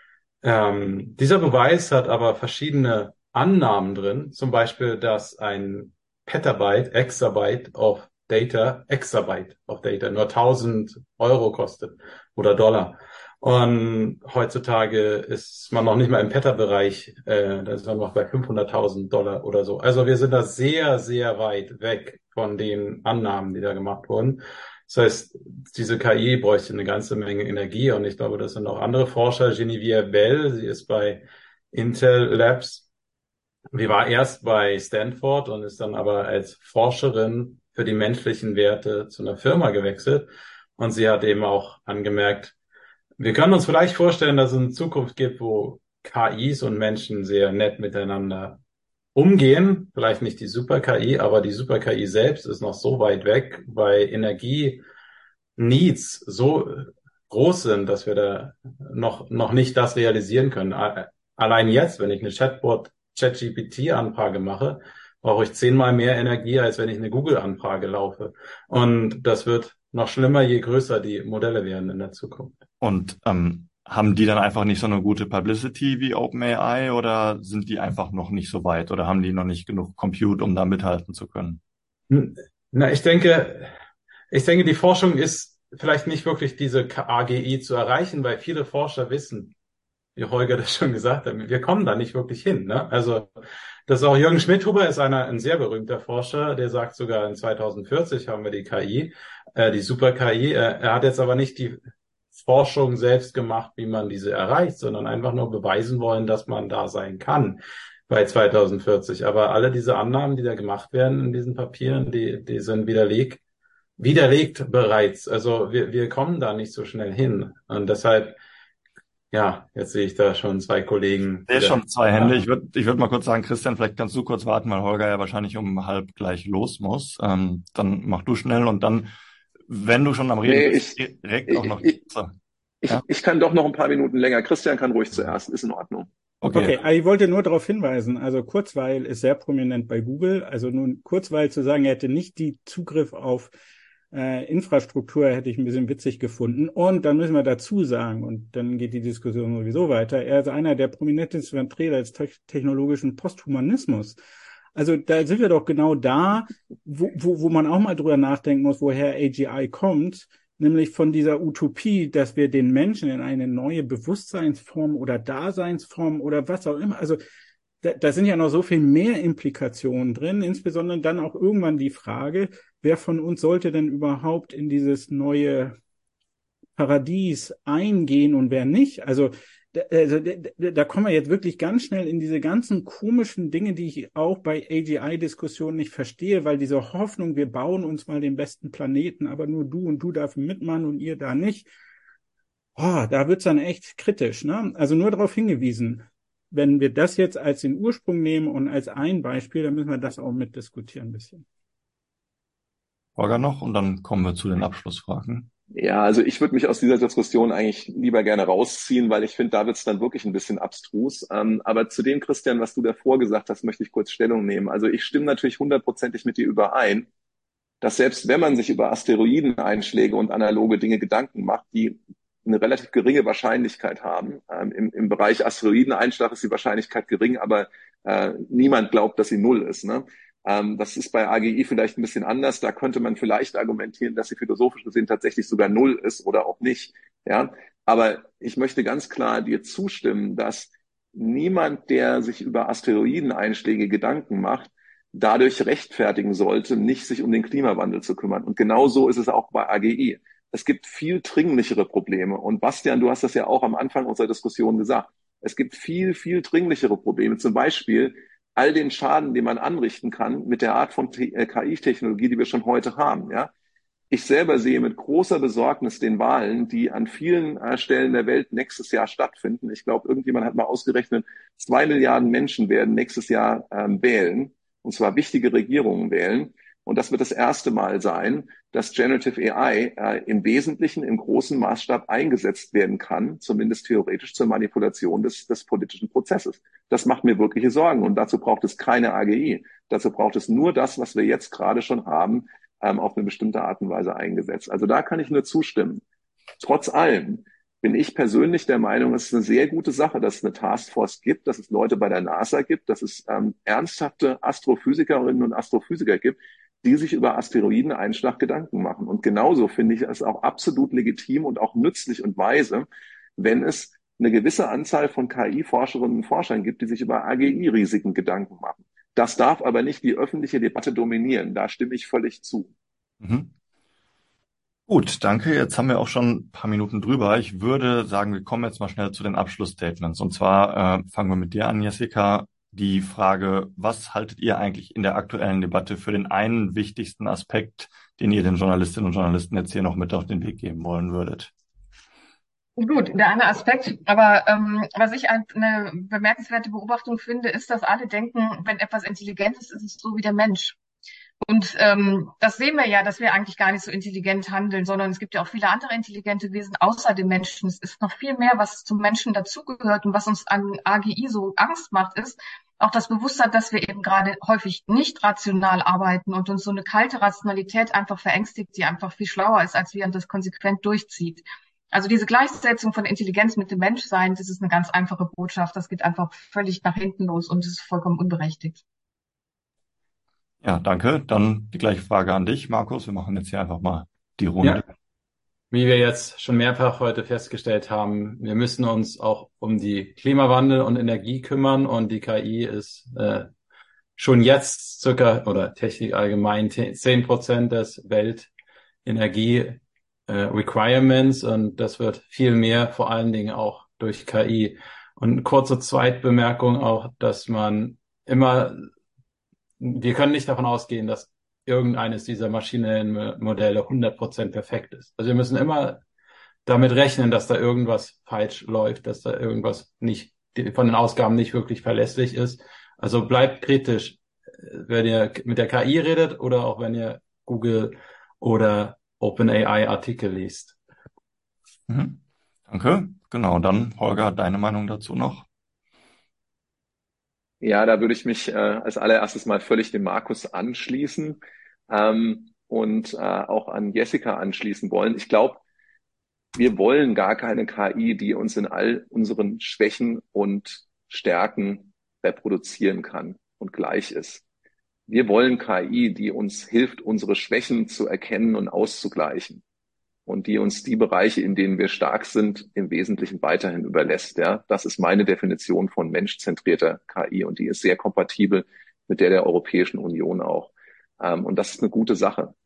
Ähm, dieser Beweis hat aber verschiedene Annahmen drin, zum Beispiel, dass ein Petabyte, Exabyte of Data, Exabyte of Data nur tausend Euro kostet oder Dollar. Und heutzutage ist man noch nicht mal im Peta-Bereich, äh, da ist man noch bei fünfhunderttausend Dollar oder so. Also wir sind da sehr, sehr weit weg von den Annahmen, die da gemacht wurden. Das heißt, diese K I bräuchte eine ganze Menge Energie und ich glaube, das sind auch andere Forscher. Genevieve Bell, sie ist bei Intel Labs. Sie war erst bei Stanford und ist dann aber als Forscherin für die menschlichen Werte zu einer Firma gewechselt. Und sie hat eben auch angemerkt, wir können uns vielleicht vorstellen, dass es eine Zukunft gibt, wo K Is und Menschen sehr nett miteinander umgehen. Vielleicht nicht die Super-K I, aber die Super-K I selbst ist noch so weit weg, weil Energie-Needs so groß sind, dass wir da noch, noch nicht das realisieren können. Allein jetzt, wenn ich eine Chatbot ChatGPT-Anfrage mache, brauche ich zehnmal mehr Energie, als wenn ich eine Google-Anfrage laufe. Und das wird noch schlimmer, je größer die Modelle werden in der Zukunft. Und ähm, haben die dann einfach nicht so eine gute Publicity wie OpenAI oder sind die einfach noch nicht so weit oder haben die noch nicht genug Compute, um da mithalten zu können? Na, ich denke, ich denke, die Forschung ist vielleicht nicht wirklich diese A G I zu erreichen, weil viele Forscher wissen, wie Holger das schon gesagt hat, wir kommen da nicht wirklich hin. Ne? Also das ist auch Jürgen Schmidhuber ist einer ein sehr berühmter Forscher, der sagt sogar in zweitausendvierzig haben wir die K I, äh, die Super-K I. Äh, er hat jetzt aber nicht die Forschung selbst gemacht, wie man diese erreicht, sondern einfach nur beweisen wollen, dass man da sein kann bei zweitausendvierzig. Aber alle diese Annahmen, die da gemacht werden in diesen Papieren, die, die sind widerlegt, widerlegt bereits. Also wir, wir kommen da nicht so schnell hin. Und deshalb ja, jetzt sehe ich da schon zwei Kollegen. Ich sehe schon zwei Hände. Ich würde ich würd mal kurz sagen, Christian, vielleicht kannst du kurz warten, weil Holger ja wahrscheinlich um halb gleich los muss. Ähm, dann mach du schnell und dann, wenn du schon am Reden Nee, bist, ich, direkt auch noch. ich, so. ich, Ja? ich kann doch noch ein paar Minuten länger. Christian kann ruhig zuerst, ist in Ordnung. Okay. Okay, ich wollte nur darauf hinweisen, also Kurzweil ist sehr prominent bei Google. Also nun Kurzweil zu sagen, er hätte nicht die Zugriff auf Äh, Infrastruktur hätte ich ein bisschen witzig gefunden. Und dann müssen wir dazu sagen, und dann geht die Diskussion sowieso weiter, er ist einer der prominentesten Vertreter des te- technologischen Posthumanismus. Also da sind wir doch genau da, wo, wo, wo man auch mal drüber nachdenken muss, woher A G I kommt, nämlich von dieser Utopie, dass wir den Menschen in eine neue Bewusstseinsform oder Daseinsform oder was auch immer, also da, da sind ja noch so viel mehr Implikationen drin, insbesondere dann auch irgendwann die Frage, wer von uns sollte denn überhaupt in dieses neue Paradies eingehen und wer nicht? Also da, also, da, da kommen wir jetzt wirklich ganz schnell in diese ganzen komischen Dinge, die ich auch bei A G I-Diskussionen nicht verstehe, weil diese Hoffnung, wir bauen uns mal den besten Planeten, aber nur du und du darfst mitmachen und ihr da nicht. Oh, da wird's dann echt kritisch, ne? Also nur darauf hingewiesen, wenn wir das jetzt als den Ursprung nehmen und als ein Beispiel, dann müssen wir das auch mitdiskutieren ein bisschen. Holger noch und dann kommen wir zu den Abschlussfragen. Ja, also ich würde mich aus dieser Diskussion eigentlich lieber gerne rausziehen, weil ich finde, da wird's dann wirklich ein bisschen abstrus. Ähm, aber zu dem, Christian, was du davor gesagt hast, möchte ich kurz Stellung nehmen. Also ich stimme natürlich hundertprozentig mit dir überein, dass selbst wenn man sich über Asteroideneinschläge und analoge Dinge Gedanken macht, die eine relativ geringe Wahrscheinlichkeit haben. Ähm, im, Im Bereich Asteroideneinschlag ist die Wahrscheinlichkeit gering, aber äh, niemand glaubt, dass sie null ist. Ne? Ähm, das ist bei A G I vielleicht ein bisschen anders. Da könnte man vielleicht argumentieren, dass sie philosophisch gesehen tatsächlich sogar null ist oder auch nicht. Ja, aber ich möchte ganz klar dir zustimmen, dass niemand, der sich über Asteroideneinschläge Gedanken macht, dadurch rechtfertigen sollte, nicht sich um den Klimawandel zu kümmern. Und genau so ist es auch bei A G I. Es gibt viel dringlichere Probleme. Und Bastian, du hast das ja auch am Anfang unserer Diskussion gesagt. Es gibt viel, viel dringlichere Probleme. Zum Beispiel all den Schaden, den man anrichten kann mit der Art von K I-Technologie, die wir schon heute haben. Ja, ich selber sehe mit großer Besorgnis den Wahlen, die an vielen Stellen der Welt nächstes Jahr stattfinden. Ich glaube, irgendjemand hat mal ausgerechnet, zwei Milliarden Menschen werden nächstes Jahr ähm, wählen, und zwar wichtige Regierungen wählen. Und das wird das erste Mal sein, dass Generative A I äh, im Wesentlichen im großen Maßstab eingesetzt werden kann, zumindest theoretisch zur Manipulation des, des politischen Prozesses. Das macht mir wirkliche Sorgen. Und dazu braucht es keine A G I. Dazu braucht es nur das, was wir jetzt gerade schon haben, ähm, auf eine bestimmte Art und Weise eingesetzt. Also da kann ich nur zustimmen. Trotz allem bin ich persönlich der Meinung, es ist eine sehr gute Sache, dass es eine Taskforce gibt, dass es Leute bei der NASA gibt, dass es ähm, ernsthafte Astrophysikerinnen und Astrophysiker gibt, die sich über Asteroideneinschlag Gedanken machen. Und genauso finde ich es auch absolut legitim und auch nützlich und weise, wenn es eine gewisse Anzahl von K I-Forscherinnen und Forschern gibt, die sich über A G I-Risiken Gedanken machen. Das darf aber nicht die öffentliche Debatte dominieren. Da stimme ich völlig zu. Mhm. Gut, danke. Jetzt haben wir auch schon ein paar Minuten drüber. Ich würde sagen, wir kommen jetzt mal schnell zu den Abschlussstatements. Und zwar äh, fangen wir mit dir an, Jessica. Die Frage, was haltet ihr eigentlich in der aktuellen Debatte für den einen wichtigsten Aspekt, den ihr den Journalistinnen und Journalisten jetzt hier noch mit auf den Weg geben wollen würdet? Gut, der eine Aspekt, aber ähm, was ich eine bemerkenswerte Beobachtung finde, ist, dass alle denken, wenn etwas intelligent ist, ist es so wie der Mensch. Und ähm, das sehen wir ja, dass wir eigentlich gar nicht so intelligent handeln, sondern es gibt ja auch viele andere intelligente Wesen außer dem Menschen. Es ist noch viel mehr, was zum Menschen dazugehört und was uns an A G I so Angst macht, ist auch das Bewusstsein, dass wir eben gerade häufig nicht rational arbeiten und uns so eine kalte Rationalität einfach verängstigt, die einfach viel schlauer ist, als wir und das konsequent durchzieht. Also diese Gleichsetzung von Intelligenz mit dem Menschsein, das ist eine ganz einfache Botschaft. Das geht einfach völlig nach hinten los und ist vollkommen unberechtigt. Ja, danke. Dann die gleiche Frage an dich, Markus. Wir machen jetzt hier einfach mal die Runde. Ja. Wie wir jetzt schon mehrfach heute festgestellt haben, wir müssen uns auch um die Klimawandel und Energie kümmern und die K I ist äh, schon jetzt circa, oder Technik allgemein, zehn Prozent des Weltenergie äh, Requirements und das wird viel mehr, vor allen Dingen auch durch K I. Und eine kurze Zweitbemerkung auch, dass man immer Wir können nicht davon ausgehen, dass irgendeines dieser maschinellen Modelle hundert Prozent perfekt ist. Also wir müssen immer damit rechnen, dass da irgendwas falsch läuft, dass da irgendwas nicht von den Ausgaben nicht wirklich verlässlich ist. Also bleibt kritisch, wenn ihr mit der K I redet oder auch wenn ihr Google oder OpenAI Artikel liest. Mhm. Danke. Genau, dann Holger, deine Meinung dazu noch? Ja, da würde ich mich äh, als allererstes mal völlig dem Markus anschließen ähm, und äh, auch an Jessica anschließen wollen. Ich glaube, wir wollen gar keine K I, die uns in all unseren Schwächen und Stärken reproduzieren kann und gleich ist. Wir wollen K I, die uns hilft, unsere Schwächen zu erkennen und auszugleichen und die uns die Bereiche, in denen wir stark sind, im Wesentlichen weiterhin überlässt. Ja, das ist meine Definition von menschzentrierter K I und die ist sehr kompatibel mit der der Europäischen Union auch. Ähm, und das ist eine gute Sache.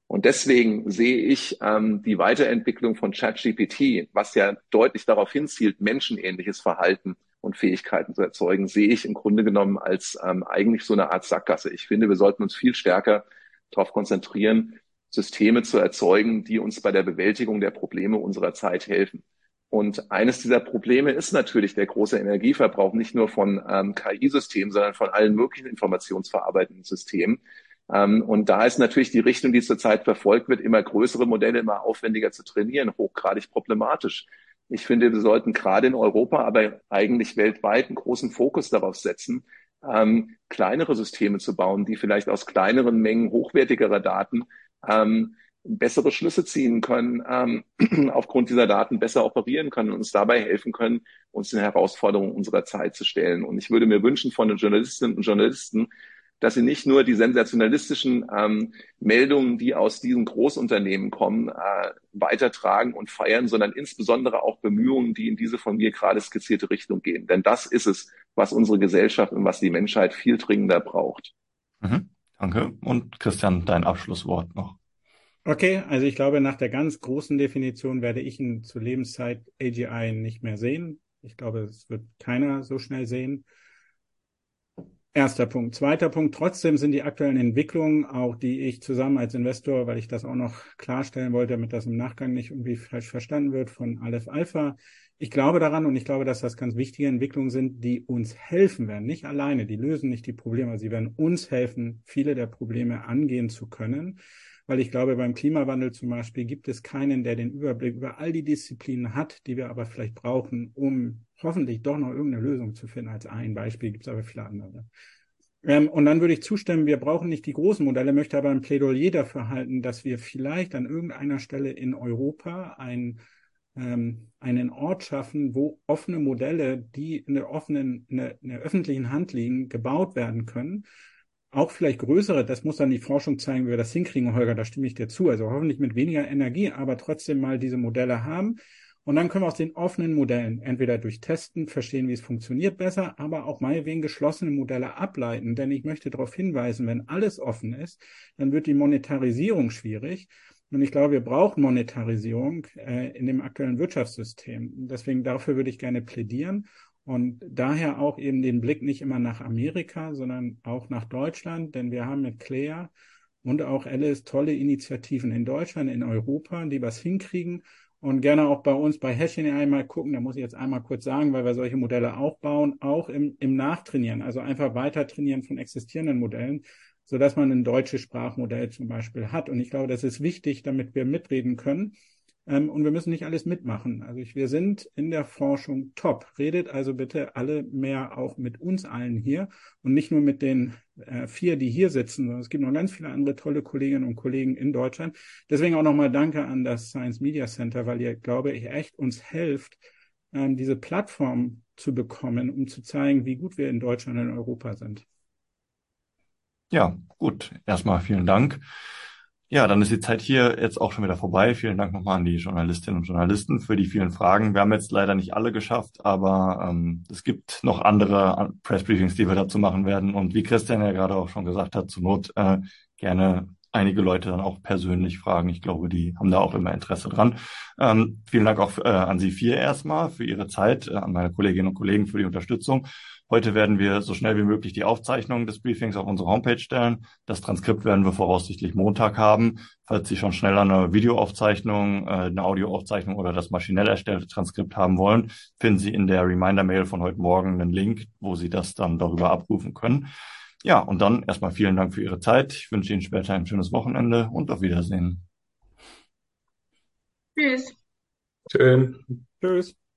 Und deswegen sehe ich ähm, die Weiterentwicklung von ChatGPT, was ja deutlich darauf hinzielt, menschenähnliches Verhalten und Fähigkeiten zu erzeugen, sehe ich im Grunde genommen als ähm, eigentlich so eine Art Sackgasse. Ich finde, wir sollten uns viel stärker darauf konzentrieren, Systeme zu erzeugen, die uns bei der Bewältigung der Probleme unserer Zeit helfen. Und eines dieser Probleme ist natürlich der große Energieverbrauch, nicht nur von ähm, K I-Systemen, sondern von allen möglichen informationsverarbeitenden Systemen. Ähm, und da ist natürlich die Richtung, die zurzeit verfolgt wird, immer größere Modelle, immer aufwendiger zu trainieren, hochgradig problematisch. Ich finde, wir sollten gerade in Europa, aber eigentlich weltweit einen großen Fokus darauf setzen, ähm, kleinere Systeme zu bauen, die vielleicht aus kleineren Mengen hochwertigerer Daten ähm, bessere Schlüsse ziehen können, ähm, aufgrund dieser Daten besser operieren können und uns dabei helfen können, uns den Herausforderungen unserer Zeit zu stellen. Und ich würde mir wünschen von den Journalistinnen und Journalisten, dass sie nicht nur die sensationalistischen ähm, Meldungen, die aus diesen Großunternehmen kommen, äh, weitertragen und feiern, sondern insbesondere auch Bemühungen, die in diese von mir gerade skizzierte Richtung gehen. Denn das ist es, was unsere Gesellschaft und was die Menschheit viel dringender braucht. Mhm, danke. Und Christian, dein Abschlusswort noch. Okay, also ich glaube, nach der ganz großen Definition werde ich ihn zur Lebenszeit A G I nicht mehr sehen. Ich glaube, es wird keiner so schnell sehen. Erster Punkt. Zweiter Punkt. Trotzdem sind die aktuellen Entwicklungen, auch die ich zusammen als Investor, weil ich das auch noch klarstellen wollte, damit das im Nachgang nicht irgendwie falsch verstanden wird, von Aleph Alpha. Ich glaube daran und ich glaube, dass das ganz wichtige Entwicklungen sind, die uns helfen werden. Nicht alleine, die lösen nicht die Probleme. Sie werden uns helfen, viele der Probleme angehen zu können. Weil ich glaube, beim Klimawandel zum Beispiel gibt es keinen, der den Überblick über all die Disziplinen hat, die wir aber vielleicht brauchen, um hoffentlich doch noch irgendeine Lösung zu finden. Als ein Beispiel gibt es aber viele andere. Ähm, und dann würde ich zustimmen, wir brauchen nicht die großen Modelle, möchte aber ein Plädoyer dafür halten, dass wir vielleicht an irgendeiner Stelle in Europa ein, ähm, einen Ort schaffen, wo offene Modelle, die in der offenen, in der, in der öffentlichen Hand liegen, gebaut werden können. Auch vielleicht größere, das muss dann die Forschung zeigen, wie wir das hinkriegen, Holger, da stimme ich dir zu. Also hoffentlich mit weniger Energie, aber trotzdem mal diese Modelle haben. Und dann können wir aus den offenen Modellen entweder durch Testen verstehen, wie es funktioniert besser, aber auch meinetwegen geschlossene Modelle ableiten. Denn ich möchte darauf hinweisen, wenn alles offen ist, dann wird die Monetarisierung schwierig. Und ich glaube, wir brauchen Monetarisierung äh, in dem aktuellen Wirtschaftssystem. Deswegen dafür würde ich gerne plädieren. Und daher auch eben den Blick nicht immer nach Amerika, sondern auch nach Deutschland, denn wir haben mit Claire und auch Alice tolle Initiativen in Deutschland, in Europa, die was hinkriegen und gerne auch bei uns bei Häschchen einmal gucken, da muss ich jetzt einmal kurz sagen, weil wir solche Modelle auch bauen, auch im, im Nachtrainieren, also einfach weiter trainieren von existierenden Modellen, sodass man ein deutsches Sprachmodell zum Beispiel hat. Und ich glaube, das ist wichtig, damit wir mitreden können. Und wir müssen nicht alles mitmachen. Also ich, wir sind in der Forschung top. Redet also bitte alle mehr auch mit uns allen hier und nicht nur mit den äh, vier, die hier sitzen, sondern es gibt noch ganz viele andere tolle Kolleginnen und Kollegen in Deutschland. Deswegen auch nochmal danke an das Science Media Center, weil ihr, glaube ich, echt uns helft, ähm, diese Plattform zu bekommen, um zu zeigen, wie gut wir in Deutschland und in Europa sind. Ja, gut. Erstmal vielen Dank. Ja, dann ist die Zeit hier jetzt auch schon wieder vorbei. Vielen Dank nochmal an die Journalistinnen und Journalisten für die vielen Fragen. Wir haben jetzt leider nicht alle geschafft, aber ähm, es gibt noch andere Pressbriefings, die wir dazu machen werden. Und wie Christian ja gerade auch schon gesagt hat, zur Not äh, gerne einige Leute dann auch persönlich fragen. Ich glaube, die haben da auch immer Interesse dran. Ähm, vielen Dank auch äh, an Sie vier erstmal für Ihre Zeit, äh, an meine Kolleginnen und Kollegen für die Unterstützung. Heute werden wir so schnell wie möglich die Aufzeichnung des Briefings auf unsere Homepage stellen. Das Transkript werden wir voraussichtlich Montag haben. Falls Sie schon schneller eine Videoaufzeichnung, eine Audioaufzeichnung oder das maschinell erstellte Transkript haben wollen, finden Sie in der Reminder-Mail von heute Morgen einen Link, wo Sie das dann darüber abrufen können. Ja, und dann erstmal vielen Dank für Ihre Zeit. Ich wünsche Ihnen später ein schönes Wochenende und auf Wiedersehen. Tschüss. Schön. Tschüss.